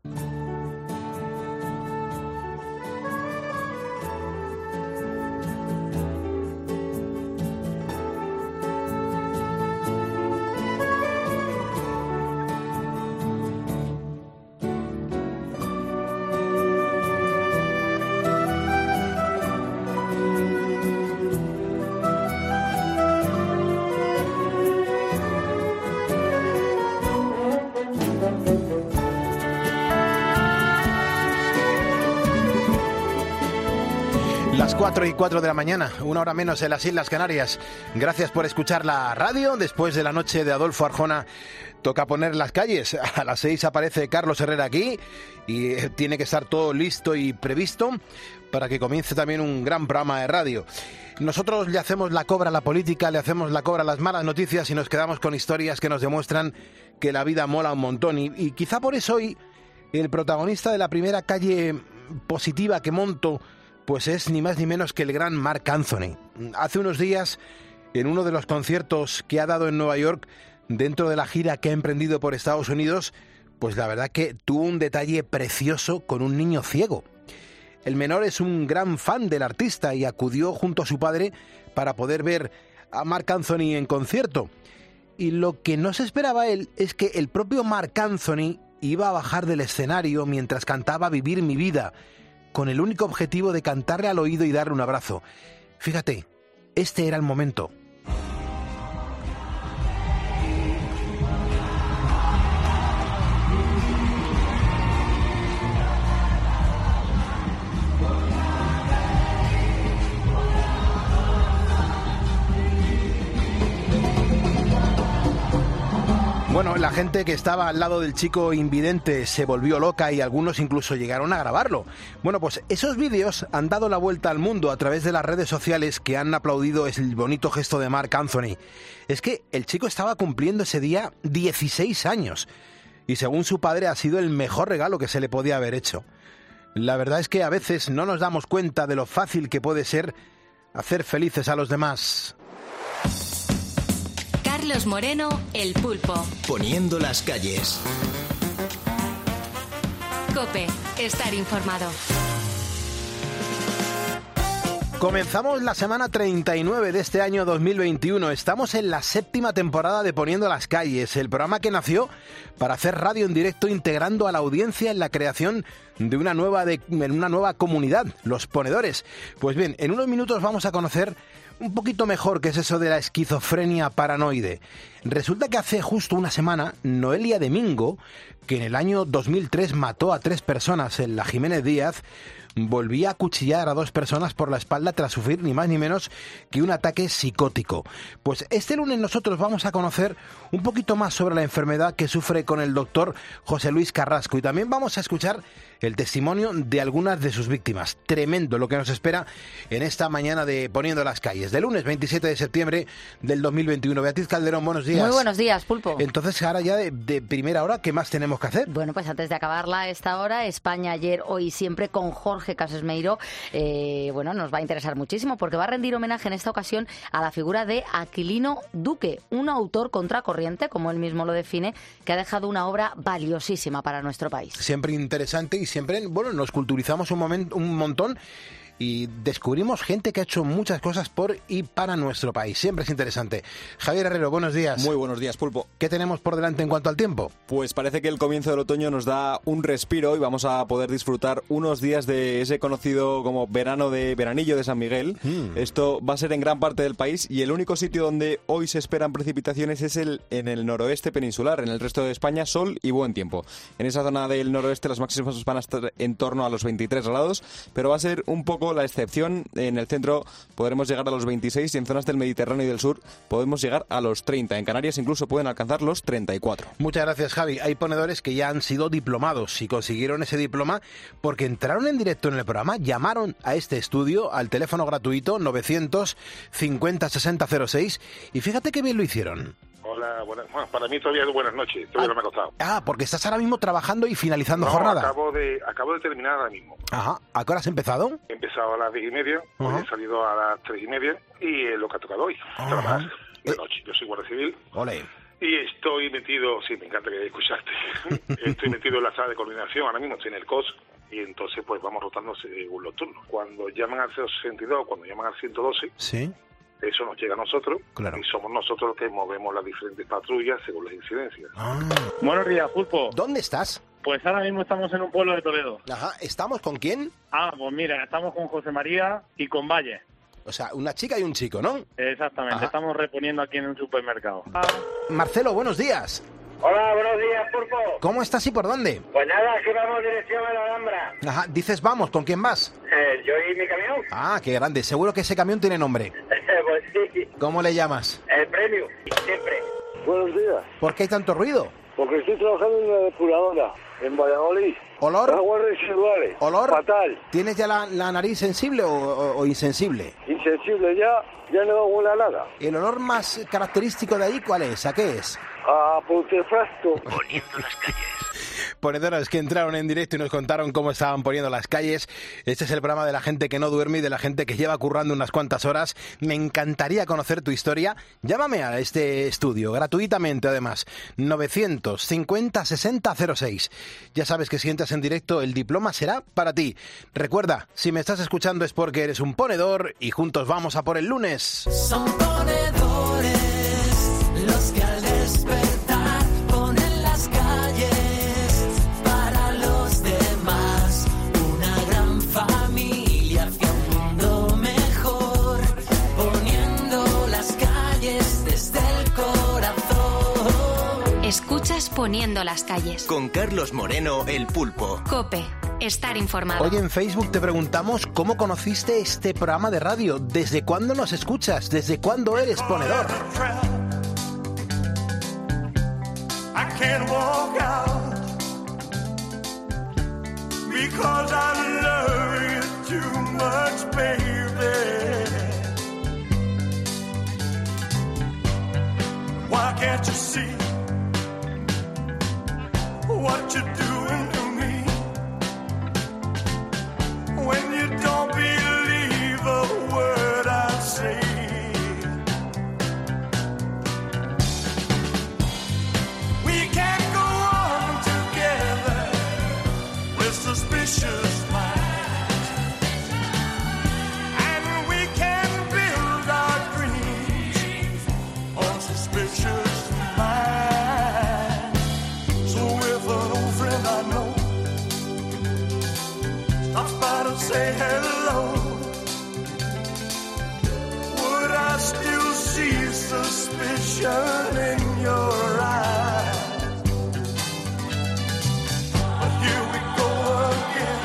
Las 4:04 de la mañana, 1 hora menos en las Islas Canarias. Gracias por escuchar la radio. Después de la noche de Adolfo Arjona, toca poner las calles. A las 6 aparece Carlos Herrera aquí y tiene que estar todo listo y previsto para que comience también un gran programa de radio. Nosotros le hacemos la cobra a la política, le hacemos la cobra a las malas noticias y nos quedamos con historias que nos demuestran que la vida mola un montón. Y quizá por eso hoy el protagonista de la primera calle positiva que monto pues es ni más ni menos que el gran Marc Anthony. Hace unos días, en uno de los conciertos que ha dado en Nueva York, dentro de la gira que ha emprendido por Estados Unidos, pues la verdad que tuvo un detalle precioso con un niño ciego. El menor es un gran fan del artista y acudió junto a su padre para poder ver a Marc Anthony en concierto. Y lo que no se esperaba él es que el propio Marc Anthony iba a bajar del escenario mientras cantaba Vivir mi vida, con el único objetivo de cantarle al oído y darle un abrazo. Fíjate, este era el momento. Bueno, la gente que estaba al lado del chico invidente se volvió loca y algunos incluso llegaron a grabarlo. Bueno, pues esos vídeos han dado la vuelta al mundo a través de las redes sociales que han aplaudido el bonito gesto de Marc Anthony. Es que el chico estaba cumpliendo ese día 16 años y según su padre ha sido el mejor regalo que se le podía haber hecho. La verdad es que a veces no nos damos cuenta de lo fácil que puede ser hacer felices a los demás. Carlos Moreno, El Pulpo. Poniendo las calles. COPE, estar informado. Comenzamos la semana 39 de este año 2021. Estamos en la 7ª temporada de Poniendo las calles, el programa que nació para hacer radio en directo integrando a la audiencia en la creación de una nueva comunidad, los ponedores. Pues bien, en unos minutos vamos a conocer un poquito mejor qué es eso de la esquizofrenia paranoide. Resulta que hace justo una semana, Noelia Domingo, que en el año 2003 mató a 3 personas en la Jiménez Díaz, volvía a acuchillar a 2 personas por la espalda tras sufrir ni más ni menos que un ataque psicótico. Pues este lunes nosotros vamos a conocer un poquito más sobre la enfermedad que sufre con el doctor José Luis Carrasco y también vamos a escuchar el testimonio de algunas de sus víctimas. Tremendo lo que nos espera en esta mañana de Poniendo las calles, de lunes 27 de septiembre del 2021. Beatriz Calderón, buenos días. Muy buenos días, Pulpo. Entonces, ahora ya de primera hora, ¿qué más tenemos que hacer? Bueno, pues antes de acabarla esta hora, España ayer, hoy y siempre, con Jorge Casesmeiro, nos va a interesar muchísimo porque va a rendir homenaje en esta ocasión a la figura de Aquilino Duque, un autor contracorriente, como él mismo lo define, que ha dejado una obra valiosísima para nuestro país. Siempre interesante y siempre, nos culturizamos un montón y descubrimos gente que ha hecho muchas cosas por y para nuestro país. Siempre es interesante. Javier Herrero, buenos días. Muy buenos días, Pulpo. ¿Qué tenemos por delante en cuanto al tiempo? Pues parece que el comienzo del otoño nos da un respiro y vamos a poder disfrutar unos días de ese conocido como veranillo de San Miguel. Esto va a ser en gran parte del país y el único sitio donde hoy se esperan precipitaciones es en el noroeste peninsular. En el resto de España, sol y buen tiempo. En esa zona del noroeste las máximas van a estar en torno a los 23 grados, pero va a ser un poco la excepción. En el centro podremos llegar a los 26 y en zonas del Mediterráneo y del sur podemos llegar a los 30. En Canarias incluso pueden alcanzar los 34. Muchas gracias, Javi. Hay ponedores que ya han sido diplomados y consiguieron ese diploma porque entraron en directo en el programa, llamaron a este estudio al teléfono gratuito 950 60 06 y fíjate qué bien lo hicieron. Hola, bueno, para mí todavía es buenas noches, todavía no me ha costado. Porque estás ahora mismo trabajando y finalizando jornada. Acabo de terminar ahora mismo. Ajá, ¿a qué hora has empezado? He empezado a las 10:30, he salido a las 3:30 y es lo que ha tocado hoy, trabajar de noche. Yo soy guardia civil. Ole. Y estoy metido, sí, me encanta que escucharte, estoy metido en la sala de coordinación, ahora mismo estoy en el COS, y entonces pues vamos rotando según los turnos. Cuando llaman al 062, cuando llaman al 112, sí, eso nos llega a nosotros, claro, y somos nosotros los que movemos las diferentes patrullas según las incidencias. Buenos días, Pulpo. ¿Dónde estás? Pues ahora mismo estamos en un pueblo de Toledo. Ajá, ¿estamos con quién? Pues mira, estamos con José María y con Valle. O sea, una chica y un chico, ¿no? Exactamente, Ajá. Estamos reponiendo aquí en un supermercado. Marcelo, buenos días. Hola, buenos días, Pulpo. ¿Cómo estás y por dónde? Pues nada, aquí vamos dirección a la Alhambra. Ajá, dices vamos, ¿con quién vas? Yo y mi camión. Ah, qué grande, seguro que ese camión tiene nombre. Pues sí, ¿Cómo le llamas? el premio, siempre. Buenos días, ¿Por qué hay tanto ruido? porque estoy trabajando en una depuradora en Valladolid. ¿Olor? Aguas residuales. ¿Olor? Fatal. ¿Tienes ya la nariz sensible o insensible? Insensible ya no huele a nada. ¿El olor más característico de ahí cuál es? ¿A qué es? A putrefacto. Poniendo las calles. Ponedores que entraron en directo y nos contaron cómo estaban poniendo las calles. Este es el programa de la gente que no duerme y de la gente que lleva currando unas cuantas horas. Me encantaría conocer tu historia. Llámame a este estudio, gratuitamente además. 950 60 06. Ya sabes que si entras en directo, el diploma será para ti. Recuerda, si me estás escuchando es porque eres un ponedor y juntos vamos a por el lunes. Son ponedores los que al despertar ponen las calles para los demás. Una gran familia hacia un mundo mejor, poniendo las calles desde el corazón. Escuchas Poniendo las calles. Con Carlos Moreno, el Pulpo. COPE. Estar informado. Hoy en Facebook te preguntamos cómo conociste este programa de radio. ¿Desde cuándo nos escuchas? ¿Desde cuándo eres ponedor? I can't walk out because I love you too much, baby. Why can't you see what you're doing to me? When you don't believe a word I say. We can't go on together with suspicious minds, and we can build our dreams on suspicious minds. So if an old friend I know stops by to say hello, would I still see suspicion in your eyes? But here we go again,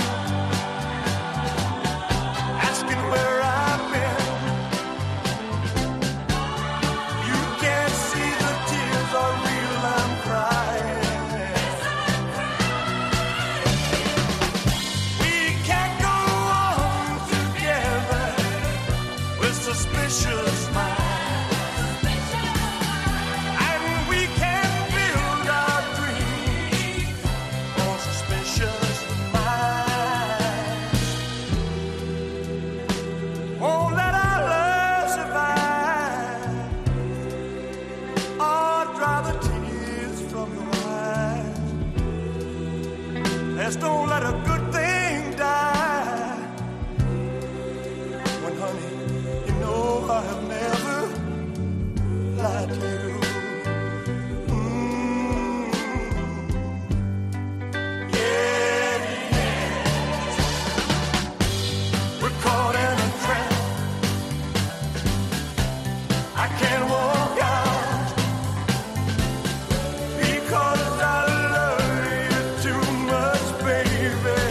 asking where I've been. You can't see the tears are real, I'm crying. We can't go on together with suspicious minds. And we can't build our dreams on suspicious minds. Won't let our love survive or dry the tears from your eyes. Let's don't let a good thing die. When, honey, you know I have never lied to you. Yeah, yes. We're caught in a trap. I can't walk out because I love you too much, baby.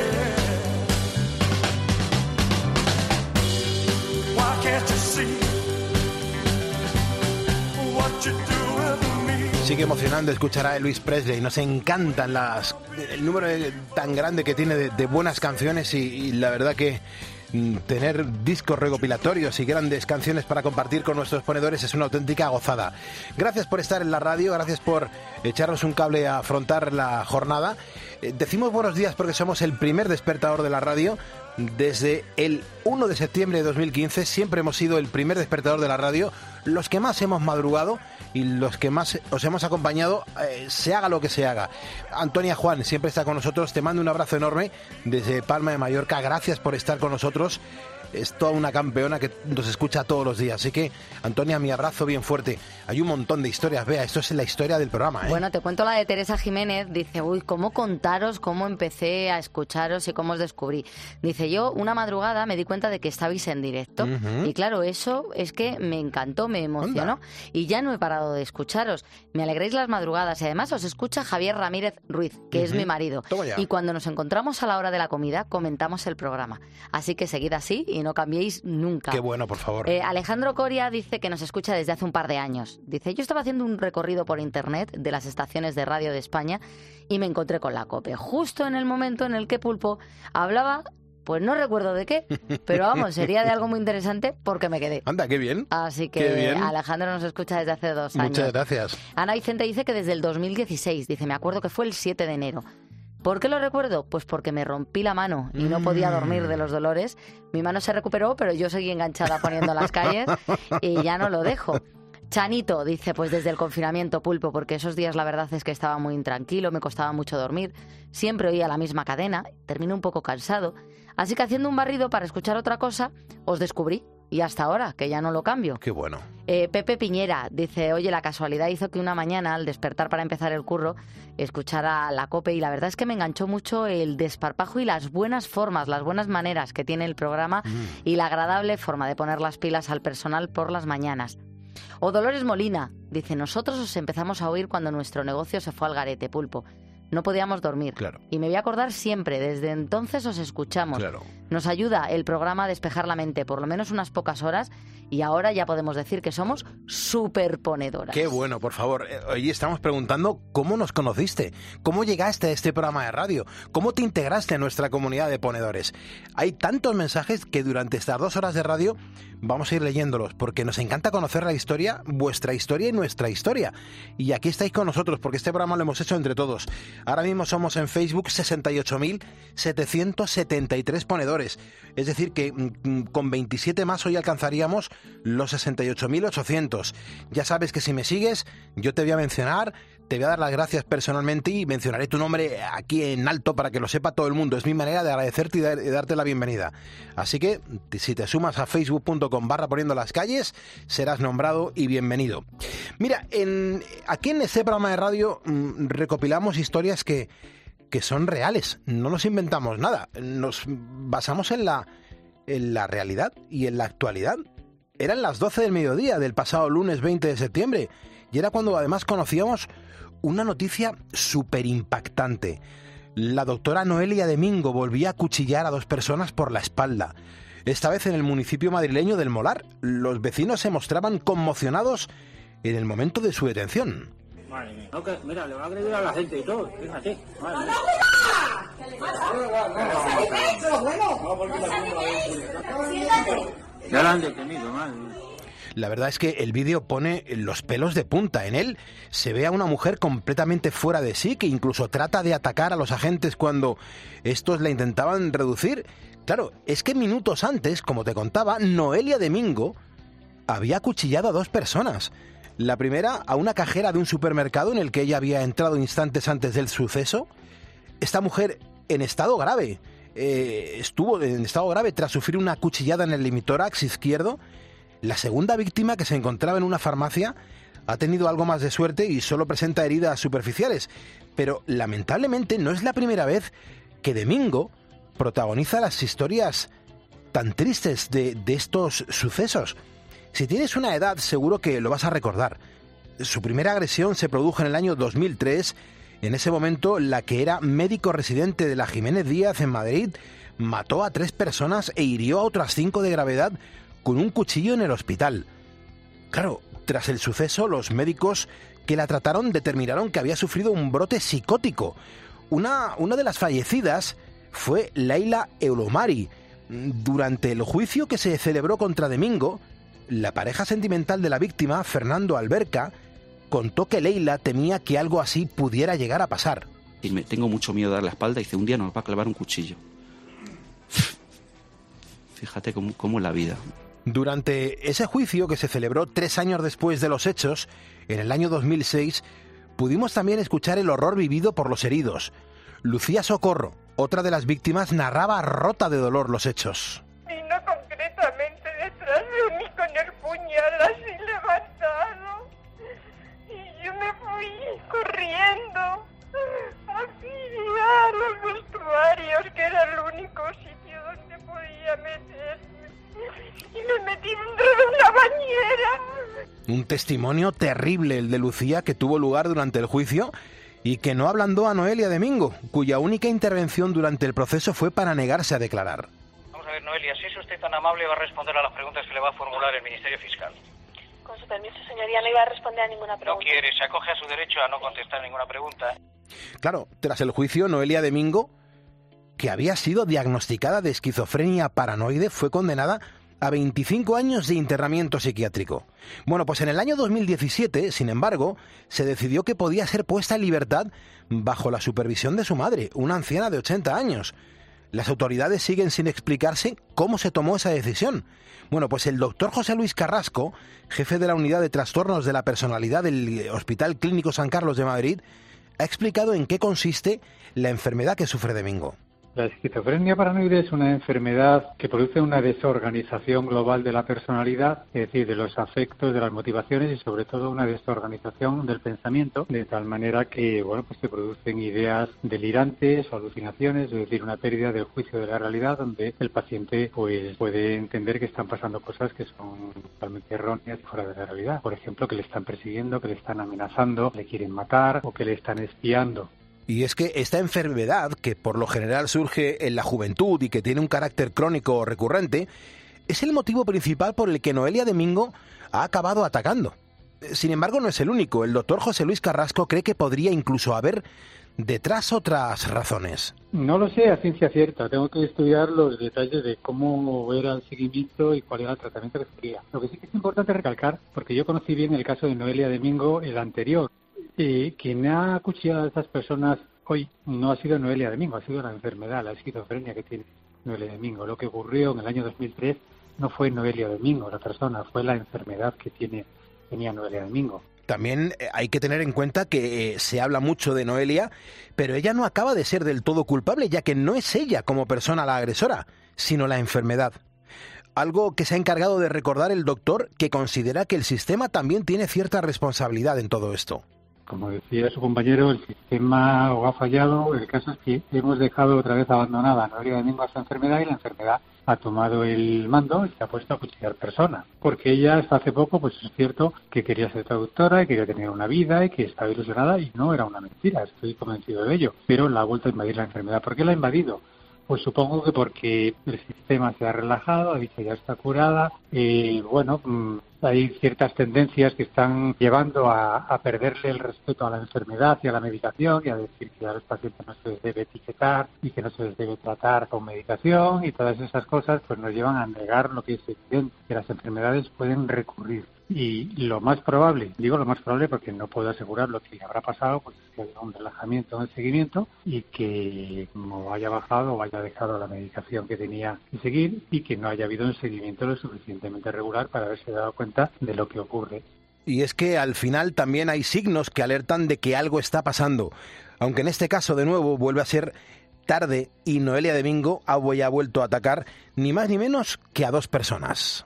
Why can't you see what you're doing to me? Sigue emocionando escuchar a Elvis Presley. Nos encantan el número tan grande que tiene de buenas canciones y la verdad que tener discos recopilatorios y grandes canciones para compartir con nuestros ponedores es una auténtica gozada. Gracias por estar en la radio, gracias por echarnos un cable a afrontar la jornada. Decimos buenos días porque somos el primer despertador de la radio. Desde el 1 de septiembre de 2015 siempre hemos sido el primer despertador de la radio, los que más hemos madrugado y los que más os hemos acompañado, se haga lo que se haga. Antonia Juan siempre está con nosotros, te mando un abrazo enorme desde Palma de Mallorca, gracias por estar con nosotros. Es toda una campeona que nos escucha todos los días. Así que, Antonia, mi abrazo bien fuerte. Hay un montón de historias. Vea, esto es la historia del programa, ¿eh? Bueno, te cuento la de Teresa Jiménez. Dice, uy, ¿cómo contaros cómo empecé a escucharos y cómo os descubrí? Dice, yo una madrugada me di cuenta de que estabais en directo. Y claro, eso es que me encantó, me emocionó. Onda. Y ya no he parado de escucharos. Me alegréis las madrugadas. Y además os escucha Javier Ramírez Ruiz, que es mi marido. Y cuando nos encontramos a la hora de la comida, comentamos el programa. Así que seguid así y no cambiéis nunca. Qué bueno, por favor. Alejandro Coria dice que nos escucha desde hace un par de años. Dice, yo estaba haciendo un recorrido por internet de las estaciones de radio de España y me encontré con la COPE, justo en el momento en el que Pulpo hablaba, pues no recuerdo de qué, pero vamos, sería de algo muy interesante porque me quedé. Anda, qué bien. Así que Alejandro nos escucha desde hace 2 años. Muchas gracias. Ana Vicente dice que desde el 2016, dice, me acuerdo que fue el 7 de enero. ¿Por qué lo recuerdo? Pues porque me rompí la mano y no podía dormir de los dolores. Mi mano se recuperó, pero yo seguí enganchada poniendo las calles y ya no lo dejo. Chanito dice, pues desde el confinamiento, Pulpo, porque esos días la verdad es que estaba muy intranquilo, me costaba mucho dormir, siempre oía la misma cadena, terminé un poco cansado, así que haciendo un barrido para escuchar otra cosa, os descubrí. Y hasta ahora, que ya no lo cambio. Qué bueno. Pepe Piñera dice, oye, la casualidad hizo que una mañana, al despertar para empezar el curro, escuchara la COPE y la verdad es que me enganchó mucho el desparpajo y las buenas formas, las buenas maneras que tiene el programa y la agradable forma de poner las pilas al personal por las mañanas. O Dolores Molina dice, nosotros os empezamos a oír cuando nuestro negocio se fue al garete, Pulpo. No podíamos dormir. Claro. Y me voy a acordar siempre, desde entonces os escuchamos. Claro. Nos ayuda el programa a despejar la mente por lo menos unas pocas horas y ahora ya podemos decir que somos superponedoras. Qué bueno, por favor. Hoy estamos preguntando cómo nos conociste, cómo llegaste a este programa de radio, cómo te integraste en nuestra comunidad de ponedores. Hay tantos mensajes que durante estas 2 horas de radio vamos a ir leyéndolos porque nos encanta conocer la historia, vuestra historia y nuestra historia. Y aquí estáis con nosotros porque este programa lo hemos hecho entre todos. Ahora mismo somos en Facebook 68.773 ponedores. Es decir que con 27 más hoy alcanzaríamos los 68.800. Ya sabes que si me sigues, yo te voy a mencionar, te voy a dar las gracias personalmente y mencionaré tu nombre aquí en alto para que lo sepa todo el mundo. Es mi manera de agradecerte y de darte la bienvenida. Así que si te sumas a facebook.com/poniendo las calles, serás nombrado y bienvenido. Mira, aquí en este programa de radio recopilamos historias que son reales, no nos inventamos nada, nos basamos en la realidad y en la actualidad. Eran las 12 del mediodía del pasado lunes 20 de septiembre y era cuando además conocíamos una noticia súper impactante. La doctora Noelia Domingo volvía a acuchillar a 2 personas por la espalda. Esta vez en el municipio madrileño del Molar. Los vecinos se mostraban conmocionados en el momento de su detención. Madre mía. No, que, mira, le va a agredir a la gente y todo. Fíjate. Madre mía. Ya la han detenido, madre mía. La verdad es que el vídeo pone los pelos de punta. En él se ve a una mujer completamente fuera de sí, que incluso trata de atacar a los agentes cuando estos la intentaban reducir. Claro, es que minutos antes, como te contaba, Noelia Domingo había acuchillado a 2 personas. La primera a una cajera de un supermercado en el que ella había entrado instantes antes del suceso. Esta mujer en estado grave, estuvo en estado grave tras sufrir una cuchillada en el limitórax izquierdo. La segunda víctima, que se encontraba en una farmacia, ha tenido algo más de suerte y solo presenta heridas superficiales. Pero lamentablemente no es la primera vez que Domingo protagoniza las historias tan tristes de estos sucesos. Si tienes una edad, seguro que lo vas a recordar. Su primera agresión se produjo en el año 2003. En ese momento, la que era médico residente de la Jiménez Díaz en Madrid mató a 3 personas e hirió a otras 5 de gravedad con un cuchillo en el hospital. Claro, tras el suceso, los médicos que la trataron determinaron que había sufrido un brote psicótico. Una de las fallecidas fue Leila Eulomari. Durante el juicio que se celebró contra Domingo, la pareja sentimental de la víctima, Fernando Alberca, contó que Leila temía que algo así pudiera llegar a pasar. Y tengo mucho miedo de dar la espalda y dice, un día nos va a clavar un cuchillo. Fíjate cómo es la vida. Durante ese juicio que se celebró 3 años después de los hechos, en el año 2006, pudimos también escuchar el horror vivido por los heridos. Lucía Socorro, otra de las víctimas, narraba rota de dolor los hechos. Vino concretamente detrás de mí con el puñal así levantado y yo me fui corriendo a los vestuarios, que era el único sitio donde podía meterme, y me metí dentro de una bañera. Un testimonio terrible el de Lucía, que tuvo lugar durante el juicio y que no ablandó a Noelia Domingo, cuya única intervención durante el proceso fue para negarse a declarar. Vamos a ver, Noelia, si es usted tan amable, va a responder a las preguntas que le va a formular el Ministerio Fiscal. Con su permiso, señoría, no iba a responder a ninguna pregunta. No quiere, se acoge a su derecho a no contestar ninguna pregunta. Claro, tras el juicio, Noelia Domingo, que había sido diagnosticada de esquizofrenia paranoide, fue condenada a 25 años de internamiento psiquiátrico. Bueno, pues en el año 2017, sin embargo, se decidió que podía ser puesta en libertad bajo la supervisión de su madre, una anciana de 80 años. Las autoridades siguen sin explicarse cómo se tomó esa decisión. Bueno, pues el doctor José Luis Carrasco, jefe de la Unidad de Trastornos de la Personalidad del Hospital Clínico San Carlos de Madrid, ha explicado en qué consiste la enfermedad que sufre Domingo. La esquizofrenia paranoide es una enfermedad que produce una desorganización global de la personalidad, es decir, de los afectos, de las motivaciones y sobre todo una desorganización del pensamiento, de tal manera que, bueno, pues se producen ideas delirantes o alucinaciones, es decir, una pérdida del juicio de la realidad, donde el paciente pues puede entender que están pasando cosas que son totalmente erróneas y fuera de la realidad. Por ejemplo, que le están persiguiendo, que le están amenazando, le quieren matar o que le están espiando. Y es que esta enfermedad, que por lo general surge en la juventud y que tiene un carácter crónico o recurrente, es el motivo principal por el que Noelia Domingo ha acabado atacando. Sin embargo, no es el único. El doctor José Luis Carrasco cree que podría incluso haber detrás otras razones. No lo sé a ciencia cierta. Tengo que estudiar los detalles de cómo era el seguimiento y cuál era el tratamiento que se quería. Lo que sí que es importante recalcar, porque yo conocí bien el caso de Noelia Domingo, el anterior. Quien ha acuchillado a estas personas hoy no ha sido Noelia Domingo, ha sido la enfermedad, la esquizofrenia que tiene Noelia Domingo. Lo que ocurrió en el año 2003 no fue Noelia Domingo, la persona, fue la enfermedad que tenía Noelia Domingo. También hay que tener en cuenta que se habla mucho de Noelia, pero ella no acaba de ser del todo culpable, ya que no es ella como persona la agresora, sino la enfermedad. Algo que se ha encargado de recordar el doctor, que considera que el sistema también tiene cierta responsabilidad en todo esto. Como decía su compañero, el sistema o ha fallado. El caso es que hemos dejado otra vez abandonada a Noelia Domingo a su enfermedad y la enfermedad ha tomado el mando y se ha puesto a cuchillar personas. Porque ella hasta hace poco, pues es cierto que quería ser traductora y quería tener una vida y que estaba ilusionada y no era una mentira, estoy convencido de ello. Pero la ha vuelto a invadir la enfermedad. ¿Por qué la ha invadido? Pues supongo que porque el sistema se ha relajado, ha dicho ya está curada, hay ciertas tendencias que están llevando a perderle el respeto a la enfermedad y a la medicación y a decir que a los pacientes no se les debe etiquetar y que no se les debe tratar con medicación y todas esas cosas pues nos llevan a negar lo que es evidente, que las enfermedades pueden recurrir. Y lo más probable, digo lo más probable porque no puedo asegurar lo que le habrá pasado, pues es que haya un relajamiento en el seguimiento y que no haya bajado o haya dejado la medicación que tenía que seguir y que no haya habido un seguimiento lo suficientemente regular para haberse dado cuenta de lo que ocurre. Y es que al final también hay signos que alertan de que algo está pasando, aunque en este caso de nuevo vuelve a ser tarde y Noelia Domingo ha vuelto a atacar ni más ni menos que a 2 personas.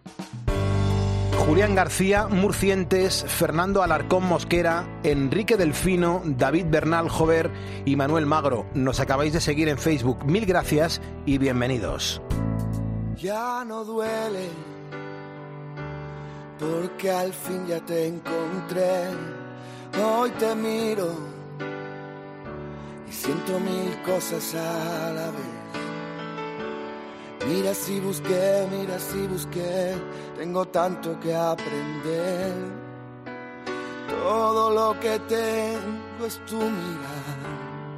Julián García, Murcientes, Fernando Alarcón Mosquera, Enrique Delfino, David Bernal Jover y Manuel Magro. Nos acabáis de seguir en Facebook. Mil gracias y bienvenidos. Ya no duele, porque al fin ya te encontré. Hoy te miro y siento 1000 cosas a la vez. Mira si busqué, tengo tanto que aprender. Todo lo que tengo es tu mirada.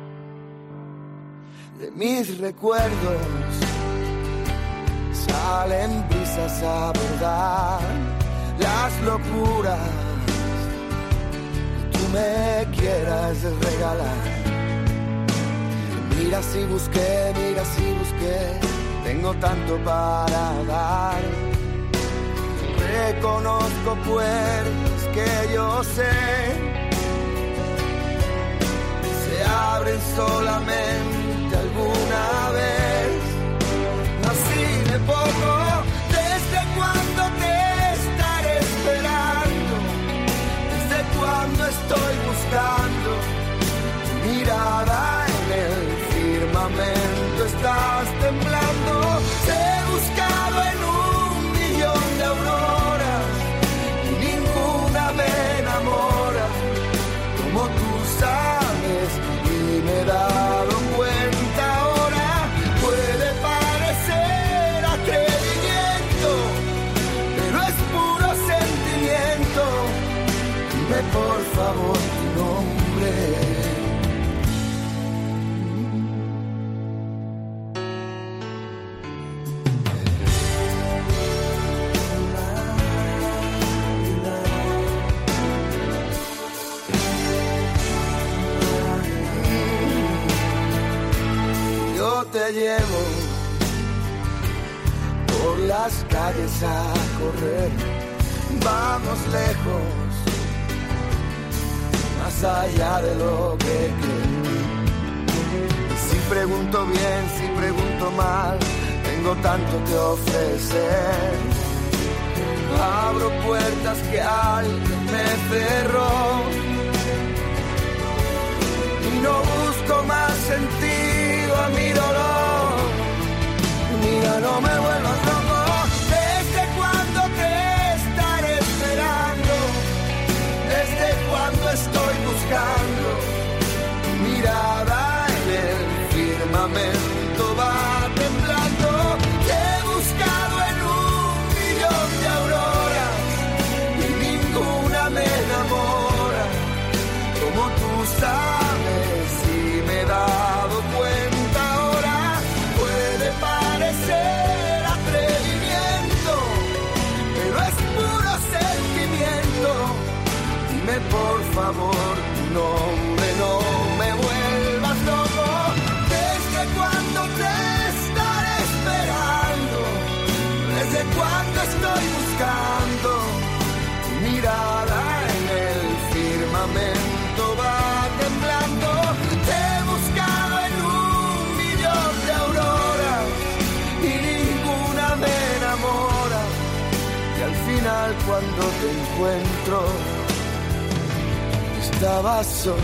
De mis recuerdos salen brisas a verdad, las locuras que tú me quieras regalar. Mira si busqué, tengo tanto para dar. Reconozco pues que yo sé, se abren solamente alguna vez. Así de poco, ¿desde cuándo te estaré esperando? ¿Desde cuándo estoy buscando tu mirada en el firmamento? Estás temblando, te he buscado en 1.000.000 de auroras y ninguna me enamora como tú sabes, y me he dado cuenta ahora. Puede parecer atrevimiento, pero es puro sentimiento. Dime por favor tu nombre. Te llevo por las calles a correr, vamos lejos, más allá de lo que creo. Si pregunto bien, si pregunto mal, tengo tanto que ofrecer. Abro puertas que alguien me cerró y no busco más sentido a mi dolor. Mira, no me vuelvas loco. ¿Desde cuándo te estaré esperando? ¿Desde cuándo estoy buscando tu mirada en el firmamento? Va temblando. Te he buscado en 1.000.000 de auroras y ninguna me enamora como tú sabes, y me he dado cuenta ahora. Puede parecer atrevimiento, pero es puro sentimiento. Dime por favor tu nombre, no me vuelvas loco. ¿Desde cuándo te estaré esperando? ¿Desde cuándo estoy buscando tu mirada en el firmamento? Va temblando. Te he buscado en 1.000.000 de auroras y ninguna me enamora. Y al final cuando te encuentro estabas sola.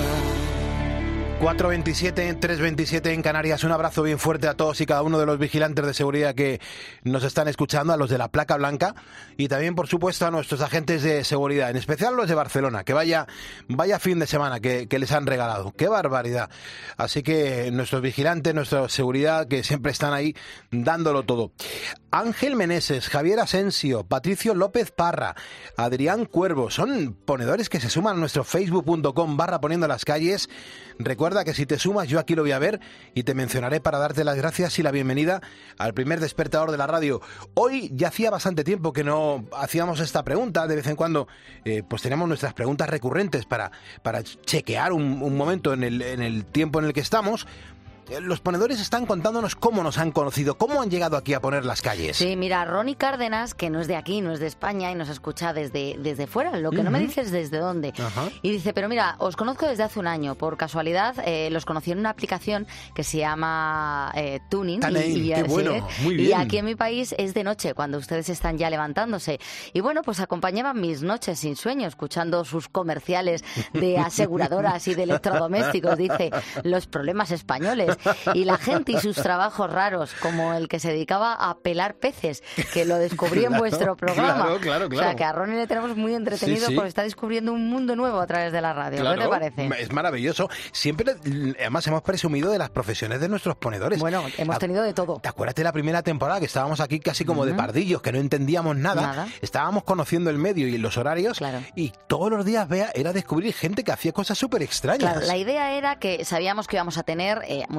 4:27, 3:27 en Canarias. Un abrazo bien fuerte a todos y cada uno de los vigilantes de seguridad que nos están escuchando, a los de la placa blanca y también, por supuesto, a nuestros agentes de seguridad, en especial los de Barcelona, que vaya fin de semana que les han regalado. ¡Qué barbaridad! Así que nuestros vigilantes, nuestra seguridad, que siempre están ahí dándolo todo. Ángel Meneses, Javier Asensio, Patricio López Parra, Adrián Cuervo, son ponedores que se suman a nuestro facebook.com/poniendo las calles. Recuerda que si te sumas, yo aquí lo voy a ver y te mencionaré para darte las gracias y la bienvenida al primer despertador de la radio. Hoy ya hacía bastante tiempo que no hacíamos esta pregunta. De vez en cuando pues tenemos nuestras preguntas recurrentes para chequear un momento en el tiempo en el que estamos. Los ponedores están contándonos cómo nos han conocido, cómo han llegado aquí a poner las calles. Sí, mira, Ronnie Cárdenas, que no es de aquí, no es de España y nos escucha desde fuera, lo que no me dices desde dónde. Y dice, pero mira, os conozco desde hace un año, por casualidad, los conocí en una aplicación que se llama Tuning. Qué bueno, muy bien. Y aquí en mi país es de noche, cuando ustedes están ya levantándose. Y bueno, pues acompañaban mis noches sin sueño, escuchando sus comerciales de aseguradoras y de electrodomésticos. Dice, los problemas españoles. Y la gente y sus trabajos raros, como el que se dedicaba a pelar peces, que lo descubrí en vuestro programa. Claro. O sea, que a Ronnie le tenemos muy entretenido porque está descubriendo un mundo nuevo a través de la radio. ¿Qué te parece? Es maravilloso. Siempre, además, hemos presumido de las profesiones de nuestros ponedores. Bueno, hemos tenido de todo. ¿Te acuerdas de la primera temporada que estábamos aquí casi como de pardillos, que no entendíamos nada? Estábamos conociendo el medio y los horarios y todos los días era descubrir gente que hacía cosas súper extrañas. Claro, la idea era que sabíamos que íbamos a tener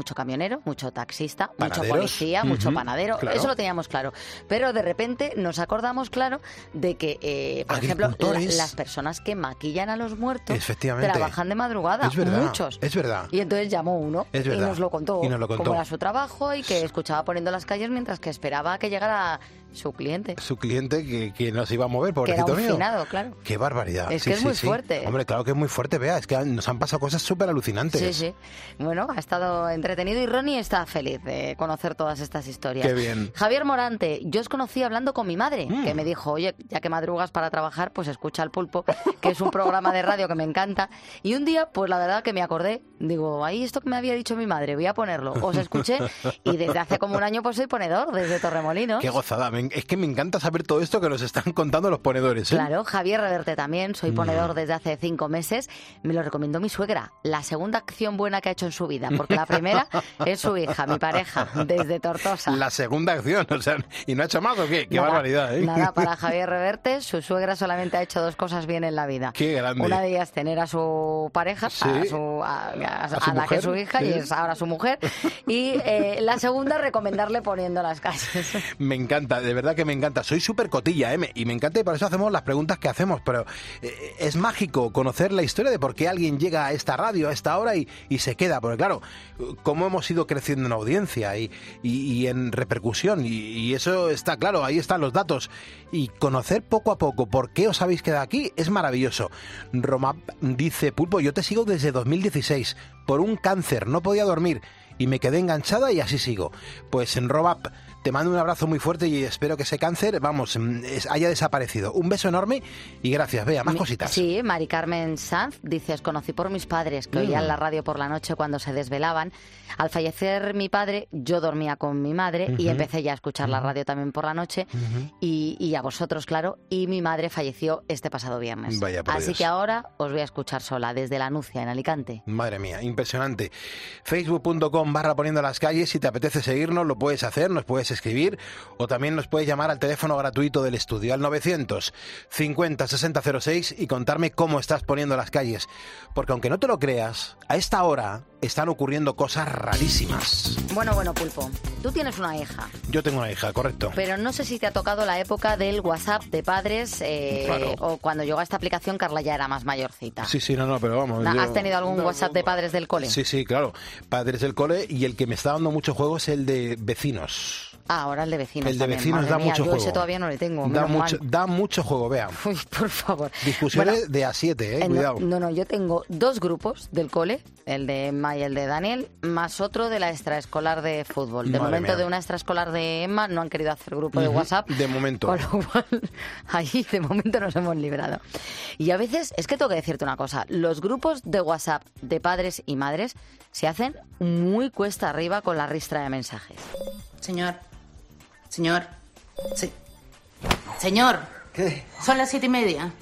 mucho camionero, mucho taxista, mucho Panaderos. policía, mucho panadero, claro. eso lo teníamos claro. Pero de repente nos acordamos, claro, de que, por ejemplo, Agricultores. las personas que maquillan a los muertos Efectivamente. trabajan de madrugada, Es verdad, muchos. es verdad. Y entonces llamó uno Es y verdad. nos lo contó, Y nos lo contó. cómo era su trabajo y que escuchaba Poniendo las calles mientras que esperaba que llegara su cliente. Su cliente que no se iba a mover, Que era pobrecito un mío. finado, claro. Qué barbaridad. Es que es muy fuerte. Hombre, claro que es muy fuerte, vea, es que nos han pasado cosas súper alucinantes. Sí, sí. Bueno, ha estado entretenido y Ronnie está feliz de conocer todas estas historias. Qué bien. Javier Morante, yo os conocí hablando con mi madre, que me dijo, oye, ya que madrugas para trabajar, pues escucha El Pulpo, que es un programa de radio que me encanta. Y un día, pues la verdad que me acordé, digo, ahí esto que me había dicho mi madre, voy a ponerlo. Os escuché y desde hace como un año pues soy ponedor desde Torremolinos. Qué gozada. Es que me encanta saber todo esto que nos están contando los ponedores. ¿eh? Claro, Javier Reverte también, soy ponedor desde hace 5 meses. Me lo recomendó mi suegra, la segunda acción buena que ha hecho en su vida, porque la primera es su hija, mi pareja, desde Tortosa. La segunda acción, o sea, ¿y no ha hecho más o qué? Qué Nada, barbaridad, ¿eh? Nada, para Javier Reverte, su suegra solamente ha hecho 2 cosas bien en la vida. Qué grande. Una de ellas, tener a su pareja, Sí. a su la que es su mujer, hija sí. y es ahora su mujer. Y la segunda, recomendarle Poniendo las calles. Me encanta, de verdad que me encanta. Soy súper cotilla, ¿eh? Y me encanta y por eso hacemos las preguntas que hacemos. Pero es mágico conocer la historia de por qué alguien llega a esta radio a esta hora y se queda. Porque claro, cómo hemos ido creciendo en audiencia y en repercusión. Y eso está claro, ahí están los datos. Y conocer poco a poco por qué os habéis quedado aquí es maravilloso. Romap dice, Pulpo, yo te sigo desde 2016 por un cáncer, no podía dormir y me quedé enganchada y así sigo. Pues en Romap te mando un abrazo muy fuerte y espero que ese cáncer, vamos, haya desaparecido. Un beso enorme y gracias. Vea, más cositas. Sí, Mari Carmen Sanz dice, os conocí por mis padres que oían la radio por la noche cuando se desvelaban. Al fallecer mi padre, yo dormía con mi madre y empecé ya a escuchar la radio también por la noche y a vosotros, claro. Y mi madre falleció este pasado viernes. Vaya por Así Dios. que ahora os voy a escuchar sola desde La Nucia, en Alicante. Madre mía, impresionante. Facebook.com/poniendo las calles. Si te apetece seguirnos, lo puedes hacer, nos puedes escribir o también nos puedes llamar al teléfono gratuito del estudio al 950 6006 y contarme cómo estás poniendo las calles. Porque aunque no te lo creas, a esta hora están ocurriendo cosas rarísimas. Bueno, Pulpo, tú tienes una hija, Yo tengo una hija, correcto. pero no sé si te ha tocado la época del WhatsApp de padres Claro. o cuando llegó a esta aplicación Carla ya era más mayorcita. Sí, no, pero vamos. ¿Has tenido algún WhatsApp de padres del cole? Sí, claro. Padres del cole y el que me está dando mucho juego es el de vecinos. Ah, ahora el de vecinos. El de también. vecinos Madre da mía, mucho yo juego. ese todavía no le tengo. Da mucho juego, vea. Uy, por favor. Discusiones de A7, cuidado. No, yo tengo 2 grupos del cole, el de Emma y el de Daniel, más otro de la extraescolar de fútbol. De Madre momento, mía. de una extraescolar de Emma no han querido hacer grupo de WhatsApp. De momento. Con lo cual, ahí de momento nos hemos librado. Y a veces, es que tengo que decirte una cosa, los grupos de WhatsApp de padres y madres se hacen muy cuesta arriba con la ristra de mensajes. Señor. Señor. ¿Qué? Son las 7:30.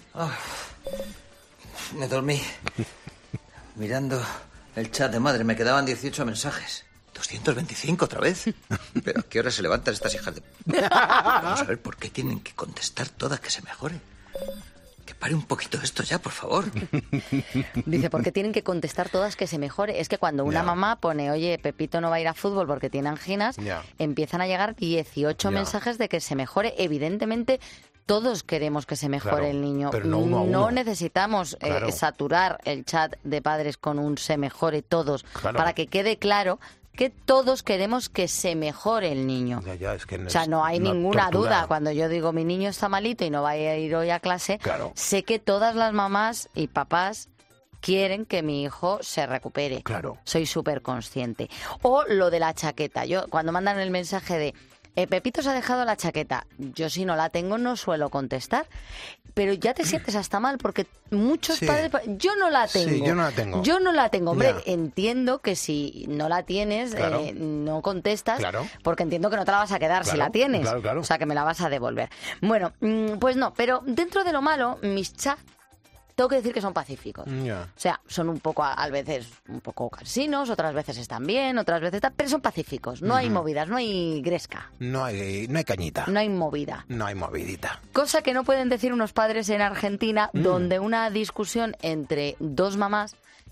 Me dormí. Mirando el chat de madre, me quedaban 18 mensajes. 225 otra vez. ¿Pero a qué hora se levantan estas hijas de...? Vamos a ver por qué tienen que contestar todas que se mejore. Que pare un poquito esto ya, por favor. Dice, ¿por qué tienen que contestar todas que se mejore? Es que cuando una mamá pone, oye, Pepito no va a ir a fútbol porque tiene anginas, empiezan a llegar 18 mensajes de que se mejore. Evidentemente, todos queremos que se mejore Claro, el niño. pero no uno a uno. No necesitamos saturar el chat de padres con un se mejore todos, Claro. para que quede claro que todos queremos que se mejore el niño. Ya, es que O sea, no hay una ninguna tortura. duda. Cuando yo digo mi niño está malito y no va a ir hoy a clase, Claro. sé que todas las mamás y papás quieren que mi hijo se recupere. Claro. Soy súper consciente. O lo de la chaqueta. Yo, cuando mandan el mensaje de Pepito se ha dejado la chaqueta, yo si no la tengo no suelo contestar. Pero ya te sientes hasta mal porque muchos Sí. padres... Yo no la tengo. Sí, yo no la tengo. Yo no la tengo. Hombre, Ya. entiendo que si no la tienes, Claro. no contestas, Claro. porque entiendo que no te la vas a quedar si Claro, la tienes. claro. O sea, que me la vas a devolver. Bueno, pues no, pero dentro de lo malo, mis chats, tengo que decir que son pacíficos. Ya. O sea, son un poco, a veces, un poco cansinos, otras veces están bien, otras veces están... Pero son pacíficos, no hay movidas, no hay gresca, No hay cañita. no hay movida. No hay movidita. Cosa que no pueden decir unos padres en Argentina, donde una discusión entre 2 mamás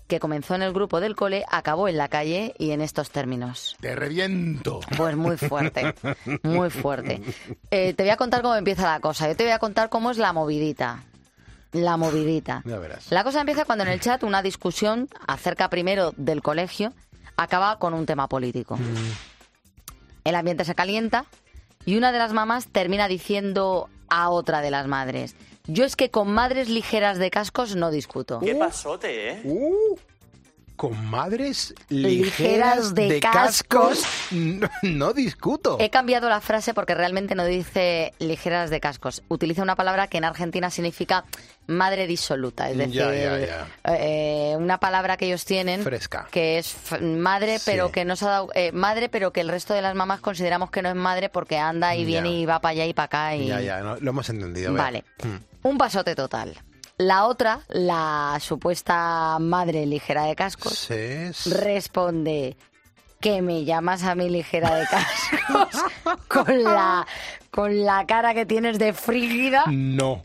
que comenzó en el grupo del cole acabó en la calle y en estos términos. ¡Te reviento! Pues muy fuerte, muy fuerte. Te voy a contar cómo empieza la cosa. Yo te voy a contar cómo es la movidita. La movidita. Ya verás. La cosa empieza cuando en el chat una discusión acerca primero del colegio acaba con un tema político. El ambiente se calienta y una de las mamás termina diciendo a otra de las madres: yo es que con madres ligeras de cascos no discuto. ¿Qué pasote, eh? Con madres ligeras de cascos no discuto. He cambiado la frase porque realmente no dice ligeras de cascos. Utiliza una palabra que en Argentina significa madre disoluta. Es decir, una palabra que ellos tienen fresca, que es madre, pero sí, que no se ha dado, madre, pero que el resto de las mamás consideramos que no es madre porque anda y viene y va para allá y para acá. Y... Ya, no, lo hemos entendido. Vale. Un pasote total. La otra, la supuesta madre ligera de cascos, responde: ¿que me llamas a mí ligera de cascos? con la cara que tienes de frígida. No.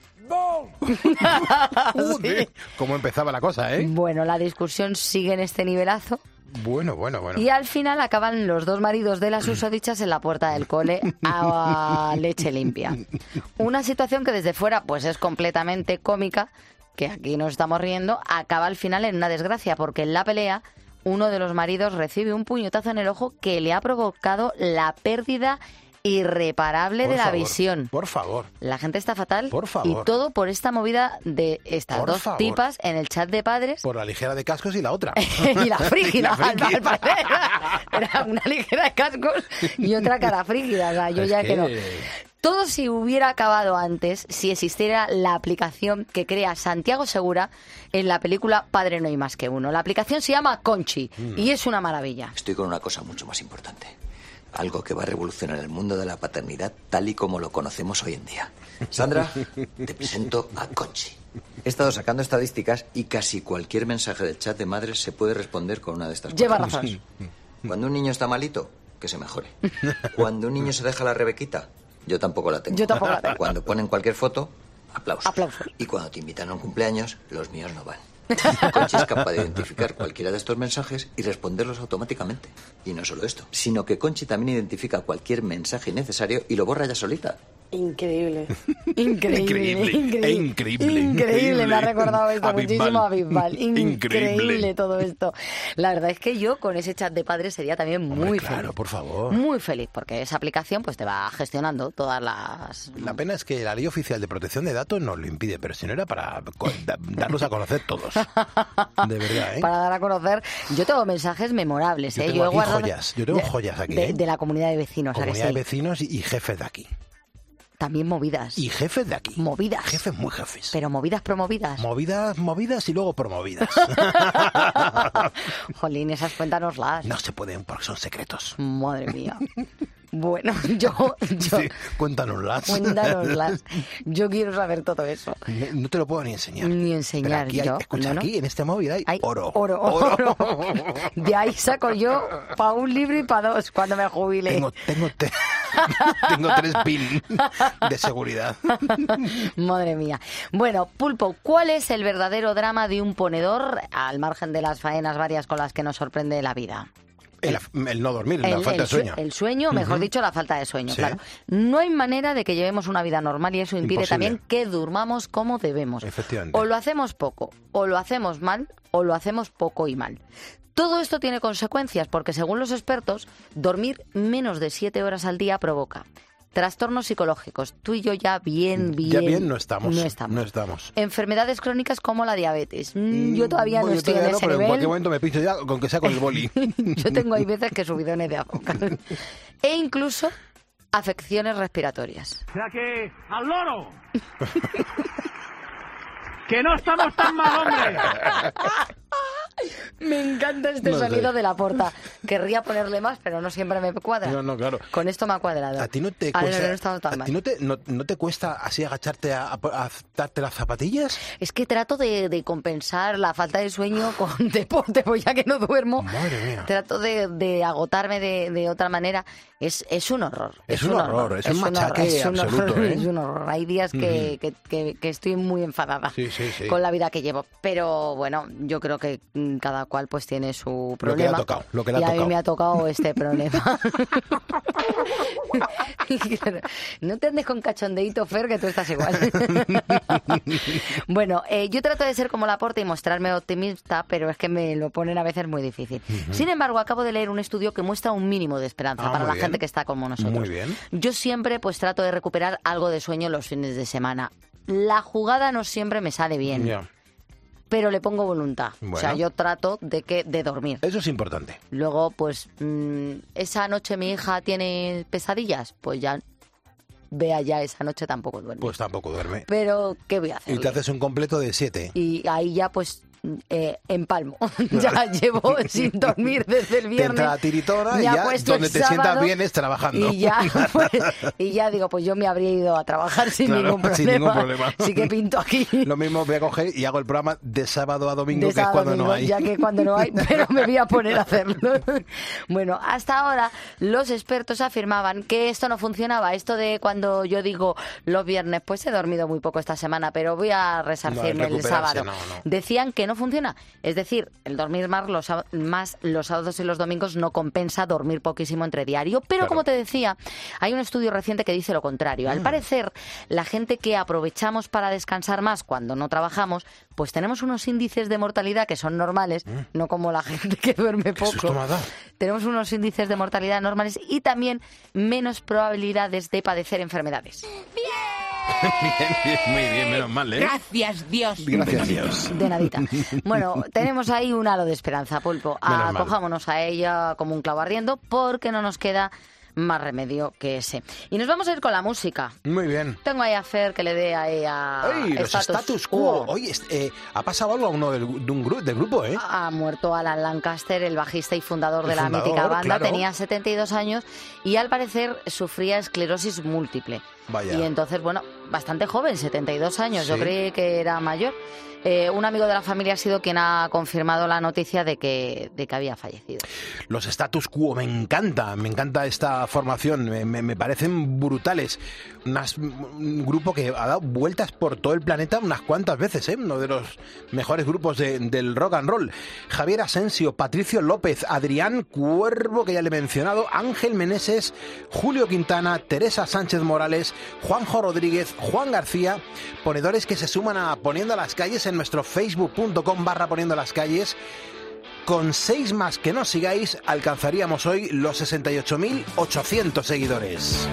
Sí. ¿Cómo empezaba la cosa, eh? Bueno, la discusión sigue en este nivelazo. Bueno. Y al final acaban los dos maridos de las susodichas en la puerta del cole a leche limpia. Una situación que desde fuera pues es completamente cómica, que aquí nos estamos riendo, acaba al final en una desgracia, porque en la pelea uno de los maridos recibe un puñetazo en el ojo que le ha provocado la pérdida irreparable de la visión. Por favor. La gente está fatal. Por favor. Y todo por esta movida de estas dos tipas en el chat de padres. Por la ligera de cascos y la otra. Y la frígida. Al parecer. Era una ligera de cascos y otra cara frígida. O sea, yo ya que no. Todo si hubiera acabado antes, si existiera la aplicación que crea Santiago Segura en la película Padre no hay más que uno. La aplicación se llama Conchi y es una maravilla. Estoy con una cosa mucho más importante. Algo que va a revolucionar el mundo de la paternidad tal y como lo conocemos hoy en día. Sandra, te presento a Conchi. He estado sacando estadísticas y casi cualquier mensaje del chat de madres se puede responder con una de estas cosas. Lleva razón. Cuando un niño está malito, que se mejore. Cuando un niño se deja la Rebequita, yo tampoco la tengo. Yo tampoco la tengo. Cuando ponen cualquier foto, aplausos. Aplausos. Y cuando te invitan a un cumpleaños, los míos no van. Conchi es capaz de identificar cualquiera de estos mensajes y responderlos automáticamente. Y no solo esto, sino que Conchi también identifica cualquier mensaje innecesario y lo borra ella solita. Increíble. Increíble, me ha recordado esto muchísimo a Bisbal. Increíble todo esto. La verdad es que yo con ese chat de padres sería también muy feliz. Claro, por favor. Muy feliz, porque esa aplicación pues te va gestionando todas las... La pena es que la Ley Oficial de Protección de Datos nos lo impide, pero si no era para darlos a conocer todos. De verdad, ¿eh? Para dar a conocer. Yo tengo mensajes memorables, ¿eh? Yo tengo joyas. Yo tengo joyas aquí, ¿eh? De la comunidad de vecinos. Comunidad de vecinos y jefes de aquí. También movidas. Y jefes de aquí. Movidas. Jefes muy jefes. Pero movidas promovidas. Movidas y luego promovidas. Jolín, esas cuéntanoslas. No se pueden porque son secretos. Madre mía. Bueno, yo sí, cuéntanoslas. Yo quiero saber todo eso. No te lo puedo ni enseñar. Ni enseñar. Aquí yo. Escucha, ¿no? Aquí en este móvil hay oro. Oro. De ahí saco yo para un libro y para dos cuando me jubile. Tengo 3 pin de seguridad. Madre mía. Bueno, Pulpo, ¿cuál es el verdadero drama de un ponedor al margen de las faenas varias con las que nos sorprende la vida? El no dormir, la falta de sueño. El sueño, mejor dicho, la falta de sueño, ¿sí? Claro. No hay manera de que llevemos una vida normal y eso impide también que durmamos como debemos. Efectivamente. O lo hacemos poco, o lo hacemos mal, o lo hacemos poco y mal. Todo esto tiene consecuencias porque, según los expertos, dormir menos de 7 horas al día provoca trastornos psicológicos. Tú y yo ya bien no estamos. Enfermedades crónicas como la diabetes. Yo todavía no estoy en ese pero nivel. En cualquier momento me pincho ya, con que sea con el boli. Yo tengo ahí veces que subidones de azúcar. E incluso afecciones respiratorias. O sea que, al loro. Que no estamos tan mal, hombre. Me encanta este sonido de la porta. Querría ponerle más, pero no siempre me cuadra. No, claro. Con esto me ha cuadrado. ¿A ti no te cuesta así agacharte a darte las zapatillas? Es que trato de compensar la falta de sueño con deporte, pues ya que no duermo. Madre mía. Trato de agotarme de otra manera. Es un horror. Es un horror. Es un machaque absoluto. Es un horror. Hay días que estoy muy enfadada con la vida que llevo. Pero bueno, yo creo que cada cual pues tiene su Lo problema. que le ha tocado, lo que le ha y a tocado. mí me ha tocado este problema. No te andes con cachondeíto, Fer, que tú estás igual. Bueno, yo trato de ser como Laporte y mostrarme optimista, pero es que me lo ponen a veces muy difícil. Sin embargo, acabo de leer un estudio que muestra un mínimo de esperanza para muy la bien. gente que está como nosotros. Muy bien. Yo siempre pues trato de recuperar algo de sueño los fines de semana. La jugada no siempre me sale bien. Ya. Pero le pongo voluntad. Bueno. O sea, yo trato de dormir. Eso es importante. Luego, pues, esa noche mi hija tiene pesadillas, pues ya vea ya esa noche tampoco duerme. Pues tampoco duerme. Pero, ¿qué voy a hacer? Y te haces un completo de 7. Y ahí ya, pues, empalmo. Ya llevo sin dormir desde el Te viernes. entra la tiritona Me y ha ya puesto donde el te sientas sábado bien es trabajando. Y ya digo, pues yo me habría ido a trabajar sin Claro, ningún problema. sin ningún problema. Así que pinto aquí. Lo mismo voy a coger y hago el programa de sábado a domingo, De que es sábado cuando a domingo, no hay. Ya que cuando no hay, pero me voy a poner a hacerlo. Bueno, hasta ahora los expertos afirmaban que esto no funcionaba. Esto de cuando yo digo los viernes, pues he dormido muy poco esta semana, pero voy a resarcirme el sábado. No. Decían que no funciona. Es decir, el dormir más los sábados y los domingos no compensa dormir poquísimo entre diario. Pero Claro. como te decía, hay un estudio reciente que dice lo contrario. Al parecer, la gente que aprovechamos para descansar más cuando no trabajamos, pues tenemos unos índices de mortalidad que son normales, no como la gente que duerme ¿Qué susto poco. me ha dado? Tenemos unos índices de mortalidad normales y también menos probabilidades de padecer enfermedades. Bien, muy bien, menos mal, ¿eh? Gracias, Dios. Gracias, Dios. De nadita. Bueno, tenemos ahí un halo de esperanza, Pulpo. Menos mal. Acojámonos a ella como un clavo ardiendo porque no nos queda más remedio que ese. Y nos vamos a ir con la música. Muy bien. Tengo ahí a Fer que le dé a ella ¡Ay, los status quo! Oye, ha pasado algo a uno del grupo, ¿eh? Ha muerto Alan Lancaster, el bajista y fundador de El la fundador, mítica banda. claro. Tenía 72 años y al parecer sufría esclerosis múltiple. Vaya. Y entonces, bueno, bastante joven, 72 años. Yo Sí. creí que era mayor. Un amigo de la familia ha sido quien ha confirmado la noticia de que había fallecido. Los status quo, me encanta esta formación, me parecen brutales. Un grupo que ha dado vueltas por todo el planeta unas cuantas veces, ¿eh? Uno de los mejores grupos del rock and roll. Javier Asensio, Patricio López, Adrián Cuervo, que ya le he mencionado, Ángel Meneses, Julio Quintana, Teresa Sánchez Morales, Juanjo Rodríguez, Juan García, ponedores que se suman a Poniendo a las Calles en nuestro facebook.com/Poniendo a las Calles. Con 6 más que nos sigáis, alcanzaríamos hoy los 68.800 seguidores.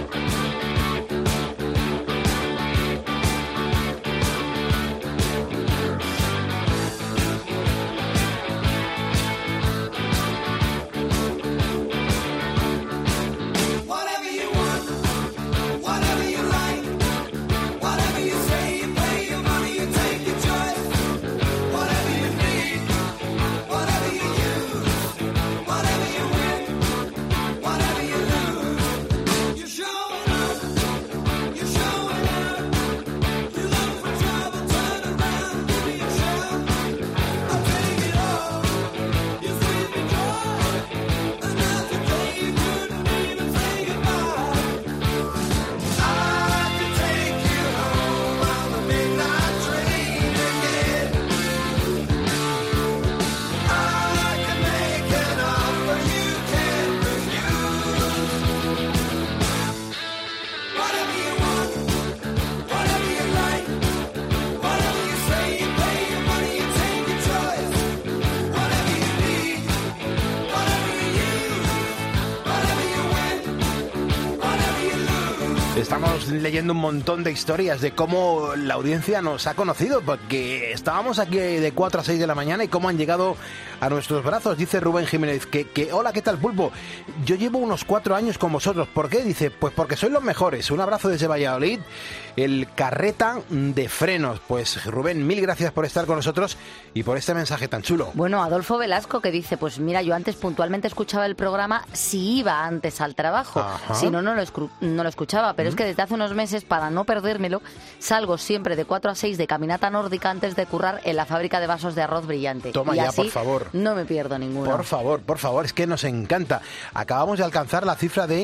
Estamos leyendo un montón de historias de cómo la audiencia nos ha conocido, porque estábamos aquí de 4 a 6 de la mañana y cómo han llegado a nuestros brazos. Dice Rubén Jiménez que hola, ¿qué tal, Pulpo? Yo llevo unos 4 años con vosotros. ¿Por qué? Dice, pues porque sois los mejores. Un abrazo desde Valladolid, el Carreta de Frenos. Pues Rubén, mil gracias por estar con nosotros y por este mensaje tan chulo. Bueno, Adolfo Velasco que dice, pues mira, yo antes puntualmente escuchaba el programa si iba antes al trabajo. Ajá. Si no, no lo escuchaba. pero es que desde hace unos meses, para no perdérmelo, salgo siempre de 4 a 6 de caminata nórdica antes de currar en la fábrica de vasos de arroz Brillante. Toma y ya, así por favor. No me pierdo ninguno. Por favor, es que nos encanta. Acabamos de alcanzar la cifra de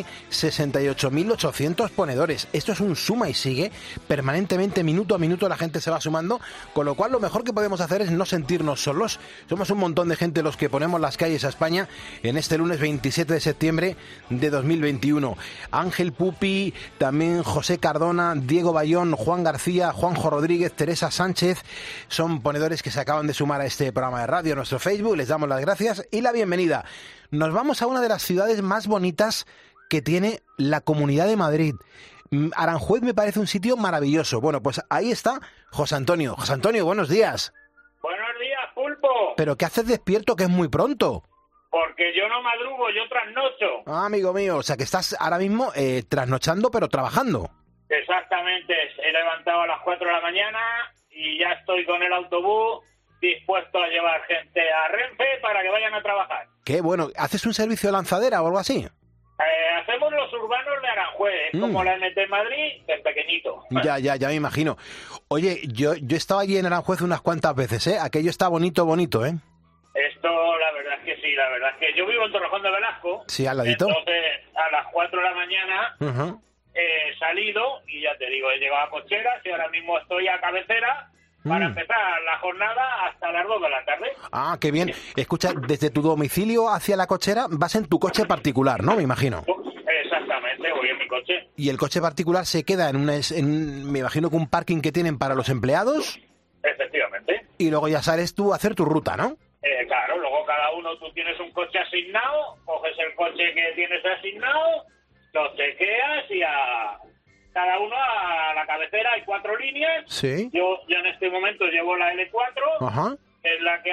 68.800 ponedores. Esto es un suma y sigue. Permanentemente, minuto a minuto, la gente se va sumando, con lo cual lo mejor que podemos hacer es no sentirnos solos. Somos un montón de gente los que ponemos las calles a España en este lunes 27 de septiembre de 2021. Ángel Pupi, también José Cardona, Diego Bayón, Juan García, Juanjo Rodríguez, Teresa Sánchez, son ponedores que se acaban de sumar a este programa de radio en nuestro Facebook. Les damos las gracias y la bienvenida. Nos vamos a una de las ciudades más bonitas que tiene la Comunidad de Madrid. Aranjuez me parece un sitio maravilloso. Bueno, pues ahí está José Antonio. José Antonio, buenos días. Buenos días, Pulpo. ¿Pero qué haces despierto, que es muy pronto? Porque yo no madrugo, yo trasnocho. Ah, amigo mío, o sea que estás ahora mismo trasnochando pero trabajando. Exactamente, he levantado a las 4 de la mañana y ya estoy con el autobús dispuesto a llevar gente a Renfe para que vayan a trabajar. Qué bueno, ¿haces un servicio de lanzadera o algo así? Hacemos los urbanos de Aranjuez, como la MT Madrid, es pequeñito. Ya me imagino. Oye, yo he estado allí en Aranjuez unas cuantas veces, ¿eh? Aquello está bonito, ¿eh? Esto, la verdad es que sí, la verdad es que yo vivo en Torrejón de Velasco. Sí, al ladito. Entonces, a las 4 de la mañana he salido y ya te digo, he llegado a Cocheras y ahora mismo estoy a cabecera para empezar la jornada hasta las 2 de la tarde. Ah, qué bien. Escucha, desde tu domicilio hacia la cochera vas en tu coche particular, ¿no? Me imagino. Exactamente, voy en mi coche. ¿Y el coche particular se queda me imagino que un parking que tienen para los empleados? Efectivamente. Y luego ya sales tú a hacer tu ruta, ¿no? Claro, luego cada uno, tú tienes un coche asignado, coges el coche que tienes asignado, lo chequeas y cada uno a la cabecera hay 4 líneas. Sí. Yo en este momento llevo la L4, Ajá. que es la que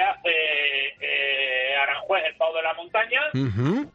hace Aranjuez, el Pau de la Montaña. Uh-huh.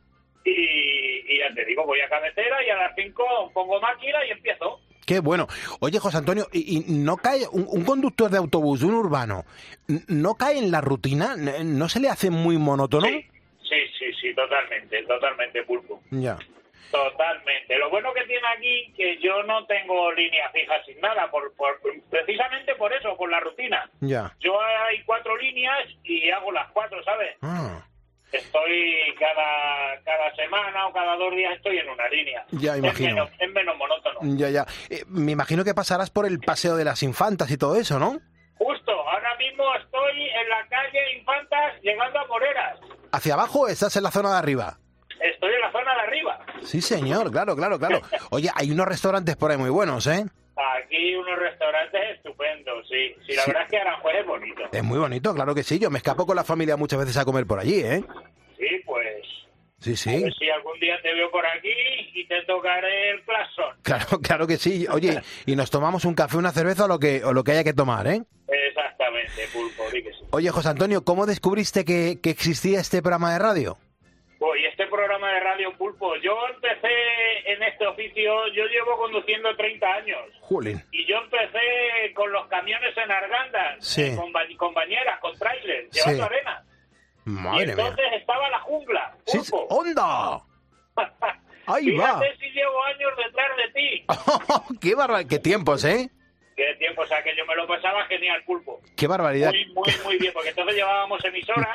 Y ya te digo, voy a cabecera y a las 5 pongo máquina y empiezo. Qué bueno. Oye, José Antonio, ¿y no cae un conductor de autobús, de un urbano, no cae en la rutina? ¿No se le hace muy monótono? Sí, totalmente, Pulpo. Ya. Totalmente. Lo bueno que tiene aquí que yo no tengo línea fija sin nada, precisamente por eso, por la rutina. Ya. Yo hay 4 líneas y hago las 4, ¿sabes? Ah. Estoy cada semana o cada 2 días estoy en una línea. Ya, imagino. Es menos monótono. Ya. Me imagino que pasarás por el Paseo de las Infantas y todo eso, ¿no? Justo, ahora mismo estoy en la calle Infantas llegando a Moreras. ¿Hacia abajo o estás en la zona de arriba? Estoy en la zona de arriba. Sí, señor, claro. Oye, hay unos restaurantes por ahí muy buenos, ¿eh? Aquí unos restaurantes estupendos, sí. La verdad es que Aranjuez es bonito. Es muy bonito, claro que sí. Yo me escapo con la familia muchas veces a comer por allí, ¿eh? Sí, pues... Sí. A ver si algún día te veo por aquí y te tocaré el claxon. Claro que sí. Oye, y nos tomamos un café, una cerveza o lo que haya que tomar, ¿eh? Exactamente, Pulpo, di que sí. Oye, José Antonio, ¿cómo descubriste que existía este programa de radio? Y este programa de radio, Pulpo, yo empecé en este oficio, yo llevo conduciendo 30 años. Jolín. Y yo empecé con los camiones en Arganda, sí, con bañeras, con trailers, llevando arena. Madre y entonces mía. Estaba la jungla, Pulpo. Sí, ¡onda! Ahí va. Fíjate si llevo años detrás de ti. ¡Qué barbaridad! ¡Qué tiempos, eh! Qué tiempo, o sea, que yo me lo pasaba genial, Pulpo. ¡Qué barbaridad! Muy bien, porque entonces llevábamos emisoras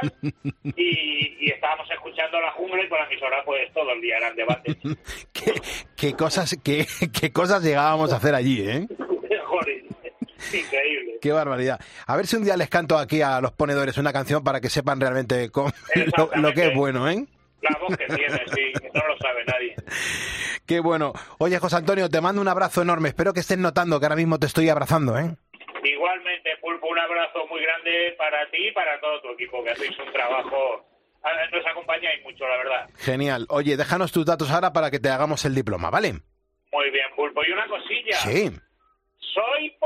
y estábamos escuchando la jungla y por la emisora pues todo el día eran debates. ¿Qué cosas llegábamos a hacer allí, eh? Joder, increíble. ¡Qué barbaridad! A ver si un día les canto aquí a los ponedores una canción para que sepan realmente lo que es bueno, ¿eh? La voz que tiene, sí, que no lo sabe nadie. Qué bueno. Oye, José Antonio, te mando un abrazo enorme. Espero que estés notando que ahora mismo te estoy abrazando, ¿eh? Igualmente, Pulpo, un abrazo muy grande para ti y para todo tu equipo, que hacéis un trabajo... Nos acompañáis mucho, la verdad. Genial. Oye, déjanos tus datos ahora para que te hagamos el diploma, ¿vale? Muy bien, Pulpo. Y una cosilla. Sí. ¡Soy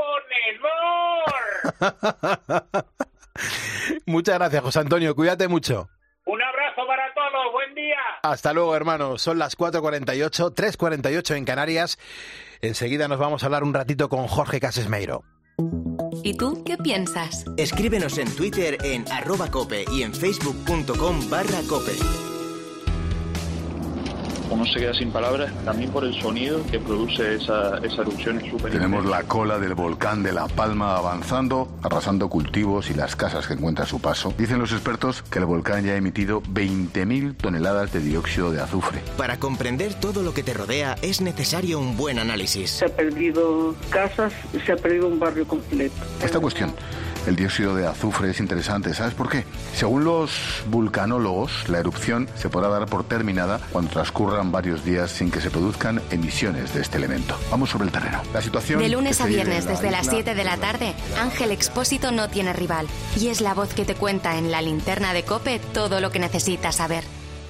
ponedor! Muchas gracias, José Antonio. Cuídate mucho. Un abrazo para todos. Buen día. Hasta luego, hermano. Son las 4:48, 3:48 en Canarias. Enseguida nos vamos a hablar un ratito con Jorge Casesmeiro. ¿Y tú qué piensas? Escríbenos en Twitter en @cope y en facebook.com/cope. uno se queda sin palabras, también por el sonido que produce esa erupción. Es súper Tenemos la cola del volcán de La Palma avanzando, arrasando cultivos y las casas que encuentra a su paso. Dicen los expertos que el volcán ya ha emitido 20.000 toneladas de dióxido de azufre. Para comprender todo lo que te rodea es necesario un buen análisis. Se ha perdido casas, se ha perdido un barrio completo. Esta cuestión, el dióxido de azufre, es interesante. ¿Sabes por qué? Según los vulcanólogos, la erupción se podrá dar por terminada cuando transcurran varios días sin que se produzcan emisiones de este elemento. Vamos sobre el terreno. La situación de lunes a viernes desde desde las 7 de la tarde, Ángel Expósito no tiene rival y es la voz que te cuenta en la linterna de COPE todo lo que necesitas saber.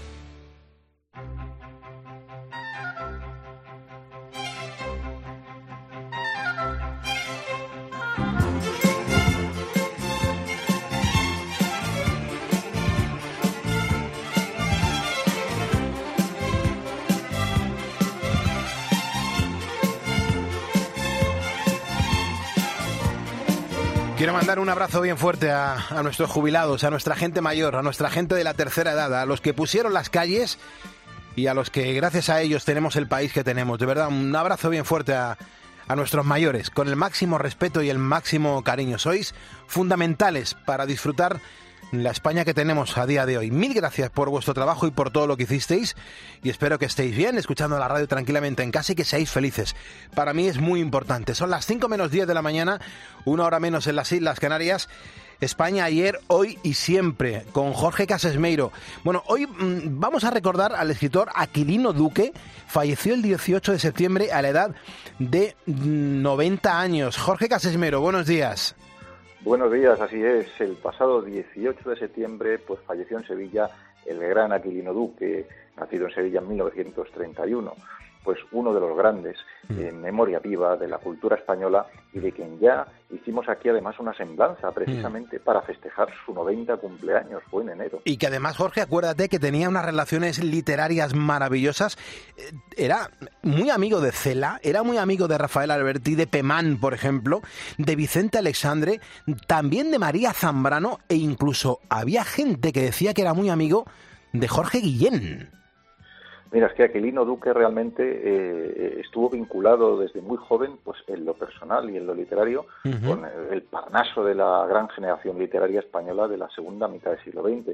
Quiero mandar un abrazo bien fuerte a nuestros jubilados, a nuestra gente mayor, a nuestra gente de la tercera edad, a los que pusieron las calles y a los que gracias a ellos tenemos el país que tenemos. De verdad, un abrazo bien fuerte a nuestros mayores, con el máximo respeto y el máximo cariño. Sois fundamentales para disfrutar la España que tenemos a día de hoy. Mil gracias por vuestro trabajo y por todo lo que hicisteis y espero que estéis bien, escuchando la radio tranquilamente en casa y que seáis felices. Para mí es muy importante. Son las 5 menos 10 de la mañana, 1 hora menos en las Islas Canarias. España ayer, hoy y siempre, con Jorge Casesmeiro. Bueno, hoy vamos a recordar al escritor Aquilino Duque. Falleció el 18 de septiembre a la edad de 90 años. Jorge Casesmeiro, buenos días. Buenos días, así es. El pasado 18 de septiembre pues falleció en Sevilla el gran Aquilino Duque, nacido en Sevilla en 1931. Pues uno de los grandes en memoria viva de la cultura española y de quien ya hicimos aquí además una semblanza precisamente para festejar su 90 cumpleaños, fue en enero. Y que además, Jorge, acuérdate que tenía unas relaciones literarias maravillosas. Era muy amigo de Cela, era muy amigo de Rafael Alberti, de Pemán, por ejemplo, de Vicente Alexandre, también de María Zambrano e incluso había gente que decía que era muy amigo de Jorge Guillén. Mira, es que Aquilino Duque realmente estuvo vinculado desde muy joven, pues en lo personal y en lo literario, con el Parnaso de la gran generación literaria española de la segunda mitad del siglo XX.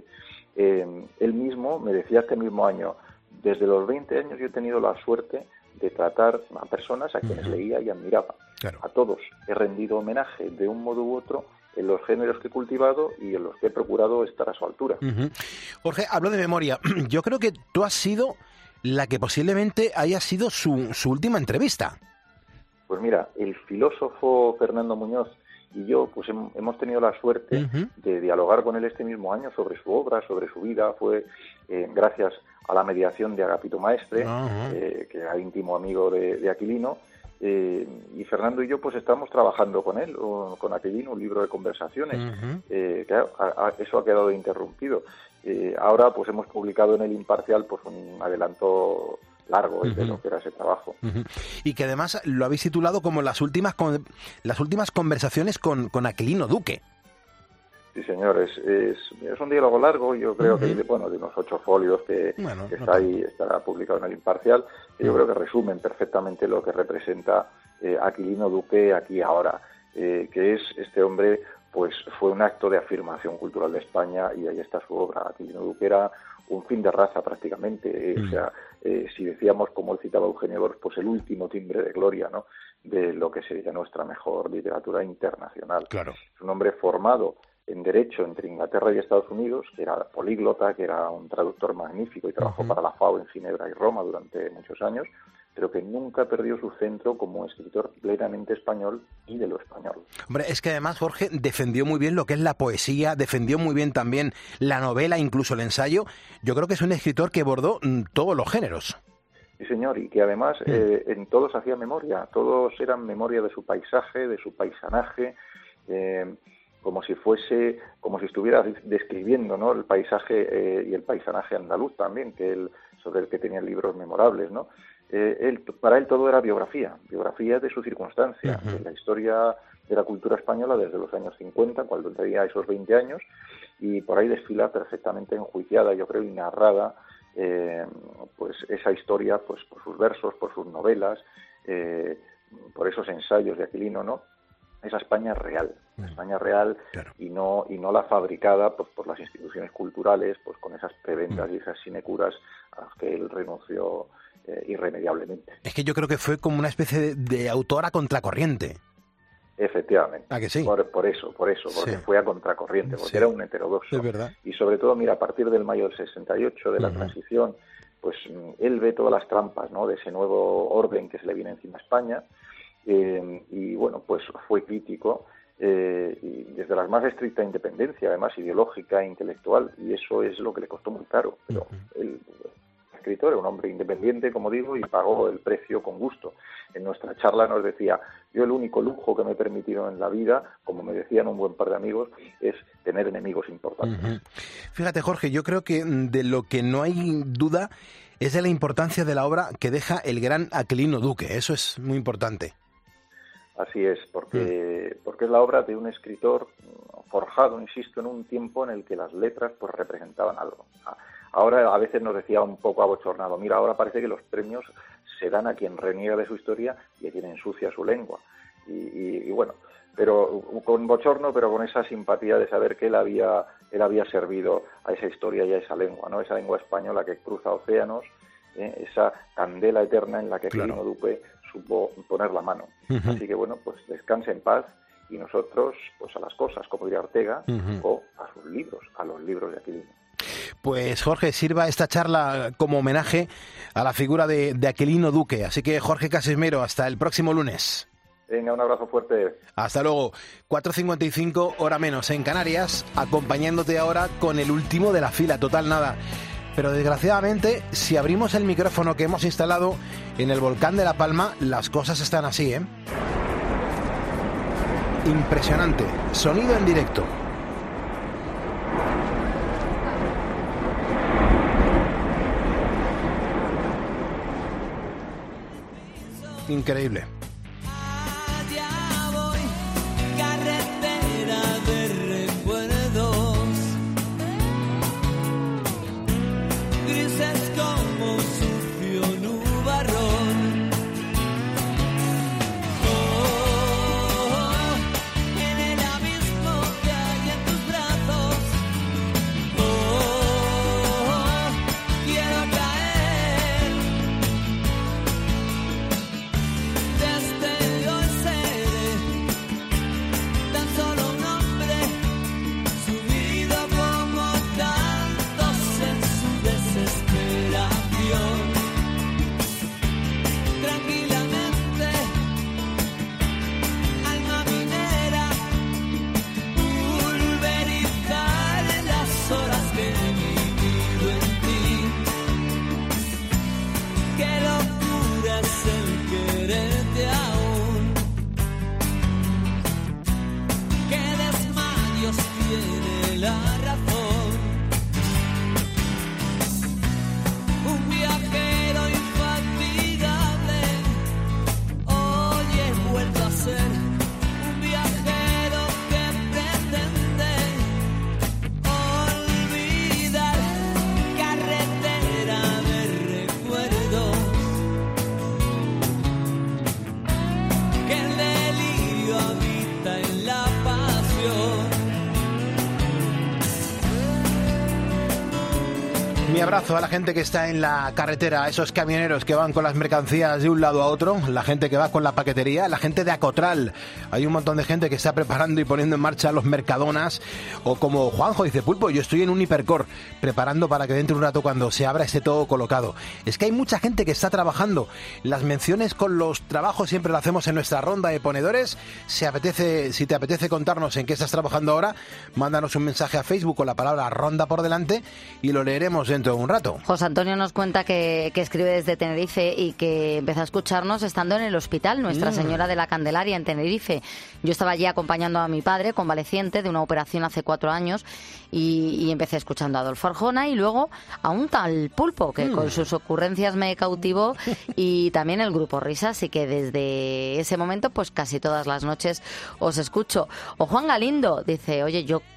Él mismo me decía este mismo año, desde los 20 años yo he tenido la suerte de tratar a personas a quienes leía y admiraba. Claro. A todos he rendido homenaje de un modo u otro en los géneros que he cultivado y en los que he procurado estar a su altura. Jorge, hablo de memoria. Yo creo que tú has sido la que posiblemente haya sido su última entrevista. Pues mira, el filósofo Fernando Muñoz y yo pues hemos tenido la suerte de dialogar con él este mismo año sobre su obra, sobre su vida. Fue gracias a la mediación de Agapito Maestre, que era íntimo amigo de Aquilino, y Fernando y yo pues estamos trabajando con él, con Aquilino, un libro de conversaciones. Claro, eso ha quedado interrumpido. Ahora pues hemos publicado en El Imparcial pues un adelanto largo de lo que era ese trabajo. Y que además lo habéis titulado como las últimas conversaciones con Aquilino Duque. Sí, señor, es un diálogo largo, yo creo que de unos 8 folios que está ahí, estará publicado en El Imparcial, que yo creo que resumen perfectamente lo que representa Aquilino Duque aquí ahora, que es este hombre, pues fue un acto de afirmación cultural de España y ahí está su obra. Aquilino Duque era un fin de raza prácticamente, o sea, si decíamos, como él citaba Eugenio Dors, pues el último timbre de gloria, ¿no?, de lo que sería nuestra mejor literatura internacional. Claro. Es un hombre formado en Derecho entre Inglaterra y Estados Unidos, que era políglota, que era un traductor magnífico y trabajó para la FAO en Ginebra y Roma durante muchos años, pero que nunca perdió su centro como escritor plenamente español y de lo español. Hombre, es que además Jorge defendió muy bien lo que es la poesía, defendió muy bien también la novela, incluso el ensayo. Yo creo que es un escritor que bordó todos los géneros. Sí, señor, y que además en todos hacía memoria, todos eran memoria de su paisaje, de su paisanaje, como si estuviera describiendo, ¿no?, el paisaje y el paisanaje andaluz también, sobre el que tenía libros memorables, ¿no? Para él todo era biografía de su circunstancia, de la historia de la cultura española desde los años 50, cuando tenía esos 20 años, y por ahí desfila perfectamente enjuiciada, yo creo, y narrada pues esa historia, pues por sus versos, por sus novelas, por esos ensayos de Aquilino, ¿no? Esa España real, claro. y no la fabricada pues por las instituciones culturales, pues con esas prebendas y esas sinecuras a las que él renunció irremediablemente. Es que yo creo que fue como una especie de autor a contracorriente. Efectivamente. ¿A que sí? Por eso, porque fue a contracorriente, porque era un heterodoxo. Es verdad. Y sobre todo, mira, a partir del mayo del 68, de la transición, pues él ve todas las trampas, ¿no?, de ese nuevo orden que se le viene encima a España, y bueno, pues fue crítico, y desde la más estricta independencia, además ideológica e intelectual, y eso es lo que le costó muy caro, pero el escritor era un hombre independiente, como digo, y pagó el precio con gusto. En nuestra charla nos decía: yo el único lujo que me he permitido en la vida, como me decían un buen par de amigos, es tener enemigos importantes. Fíjate, Jorge, yo creo que de lo que no hay duda es de la importancia de la obra que deja el gran Aquilino Duque. Eso es muy importante. Así es, porque es la obra de un escritor forjado, insisto, en un tiempo en el que las letras pues representaban algo. Ahora a veces nos decía un poco abochornado: mira, ahora parece que los premios se dan a quien reniega de su historia y a quien ensucia su lengua. Y bueno, pero con bochorno, pero con esa simpatía de saber que él había servido a esa historia y a esa lengua, ¿no? Esa lengua española que cruza océanos, esa candela eterna en la que Aquilino Duque supo poner la mano. Así que bueno, pues descanse en paz, y nosotros pues a las cosas, como diría Ortega, o a sus libros, a los libros de Aquilino. Pues Jorge, sirva esta charla como homenaje a la figura de Aquilino Duque. Así que Jorge Casesmero, hasta el próximo lunes. Venga, un abrazo fuerte. Hasta luego. 4:55, hora menos en Canarias, acompañándote ahora con el último de la fila, total nada. Pero desgraciadamente, si abrimos el micrófono que hemos instalado en el volcán de La Palma, las cosas están así, ¿eh? Impresionante. Sonido en directo. Increíble. Carretera de recuerdos, grises como un sucio nubarrón. Oh, en el abismo que hay en tus brazos. Oh, quiero caer. Desde hoy seré tan solo un hombre, subido como tantos en su desesperación. Tranquilamente, alma minera, pulverizar las horas que he vivido en ti. Qué locura es el quererte aún. Qué desmayos tiene la razón. Un viajero infatigable, hoy he vuelto a ser un viajero que pretende olvidar. Carretera de recuerdos, que el delirio habita en la pasión. Mi abrazo a la gente que está en la carretera, a esos camioneros que van con las mercancías de un lado a otro, la gente que va con la paquetería, la gente de Acotral. Hay un montón de gente que está preparando y poniendo en marcha los Mercadonas, o como Juanjo dice: Pulpo, yo estoy en un Hipercor, preparando para que dentro de un rato, cuando se abra, esté todo colocado. Es que hay mucha gente que está trabajando. Las menciones con los trabajos siempre lo hacemos en nuestra ronda de ponedores. Si te apetece contarnos en qué estás trabajando ahora, mándanos un mensaje a Facebook con la palabra ronda por delante y lo leeremos dentro de un rato. José Antonio nos cuenta que escribe desde Tenerife y que empezó a escucharnos estando en el hospital Nuestra Señora de la Candelaria en Tenerife. Yo estaba allí acompañando a mi padre, convaleciente de una operación hace 4 años, y empecé escuchando a Adolfo Arjona y luego a un tal Pulpo que con sus ocurrencias me cautivó, y también el grupo Risas, y que desde ese momento pues casi todas las noches os escucho. O Juan Galindo dice: oye, yo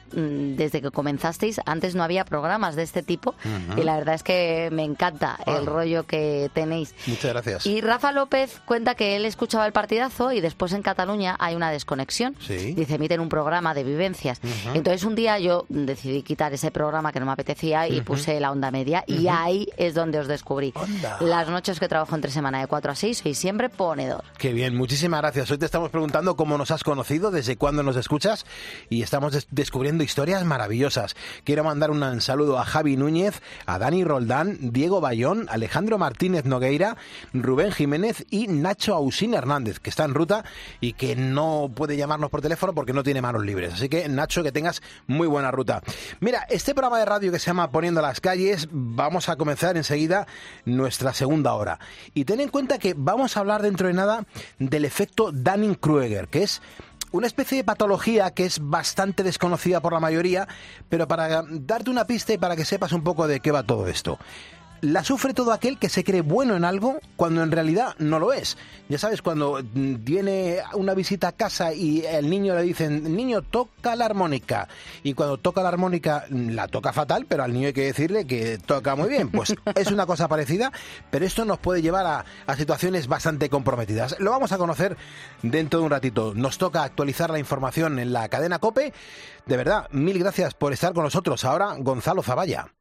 desde que comenzasteis, antes no había programas de este tipo y la verdad es que me encanta el rollo que tenéis. Muchas gracias. Y Rafa López cuenta que él escuchaba el partidazo y después en Cataluña hay una desconexión. Sí. Dice, emiten un programa de vivencias. Entonces un día yo decidí quitar ese programa que no me apetecía y puse la Onda Media y ahí es donde os descubrí. Las noches que trabajo entre semana de 4 a 6 soy siempre ponedor. Qué bien, muchísimas gracias. Hoy te estamos preguntando cómo nos has conocido, desde cuándo nos escuchas y estamos descubriendo historias maravillosas. Quiero mandar un saludo a Javi Núñez, a Dani Roldán, Diego Bayón, Alejandro Martínez Nogueira, Rubén Jiménez y Nacho Ausín Hernández, que está en ruta y que no puede llamarnos por teléfono porque no tiene manos libres. Así que, Nacho, que tengas muy buena ruta. Mira, este programa de radio que se llama Poniendo las calles, vamos a comenzar enseguida nuestra segunda hora. Y ten en cuenta que vamos a hablar dentro de nada del efecto Dunning-Kruger, que es una especie de patología que es bastante desconocida por la mayoría, pero para darte una pista y para que sepas un poco de qué va todo esto. La sufre todo aquel que se cree bueno en algo cuando en realidad no lo es. Ya sabes, cuando viene una visita a casa y el niño le dicen, niño, toca la armónica. Y cuando toca la armónica, la toca fatal, pero al niño hay que decirle que toca muy bien. Pues es una cosa parecida, pero esto nos puede llevar a situaciones bastante comprometidas. Lo vamos a conocer dentro de un ratito. Nos toca actualizar la información en la cadena COPE. De verdad, mil gracias por estar con nosotros. Ahora, Gonzalo Zavalla.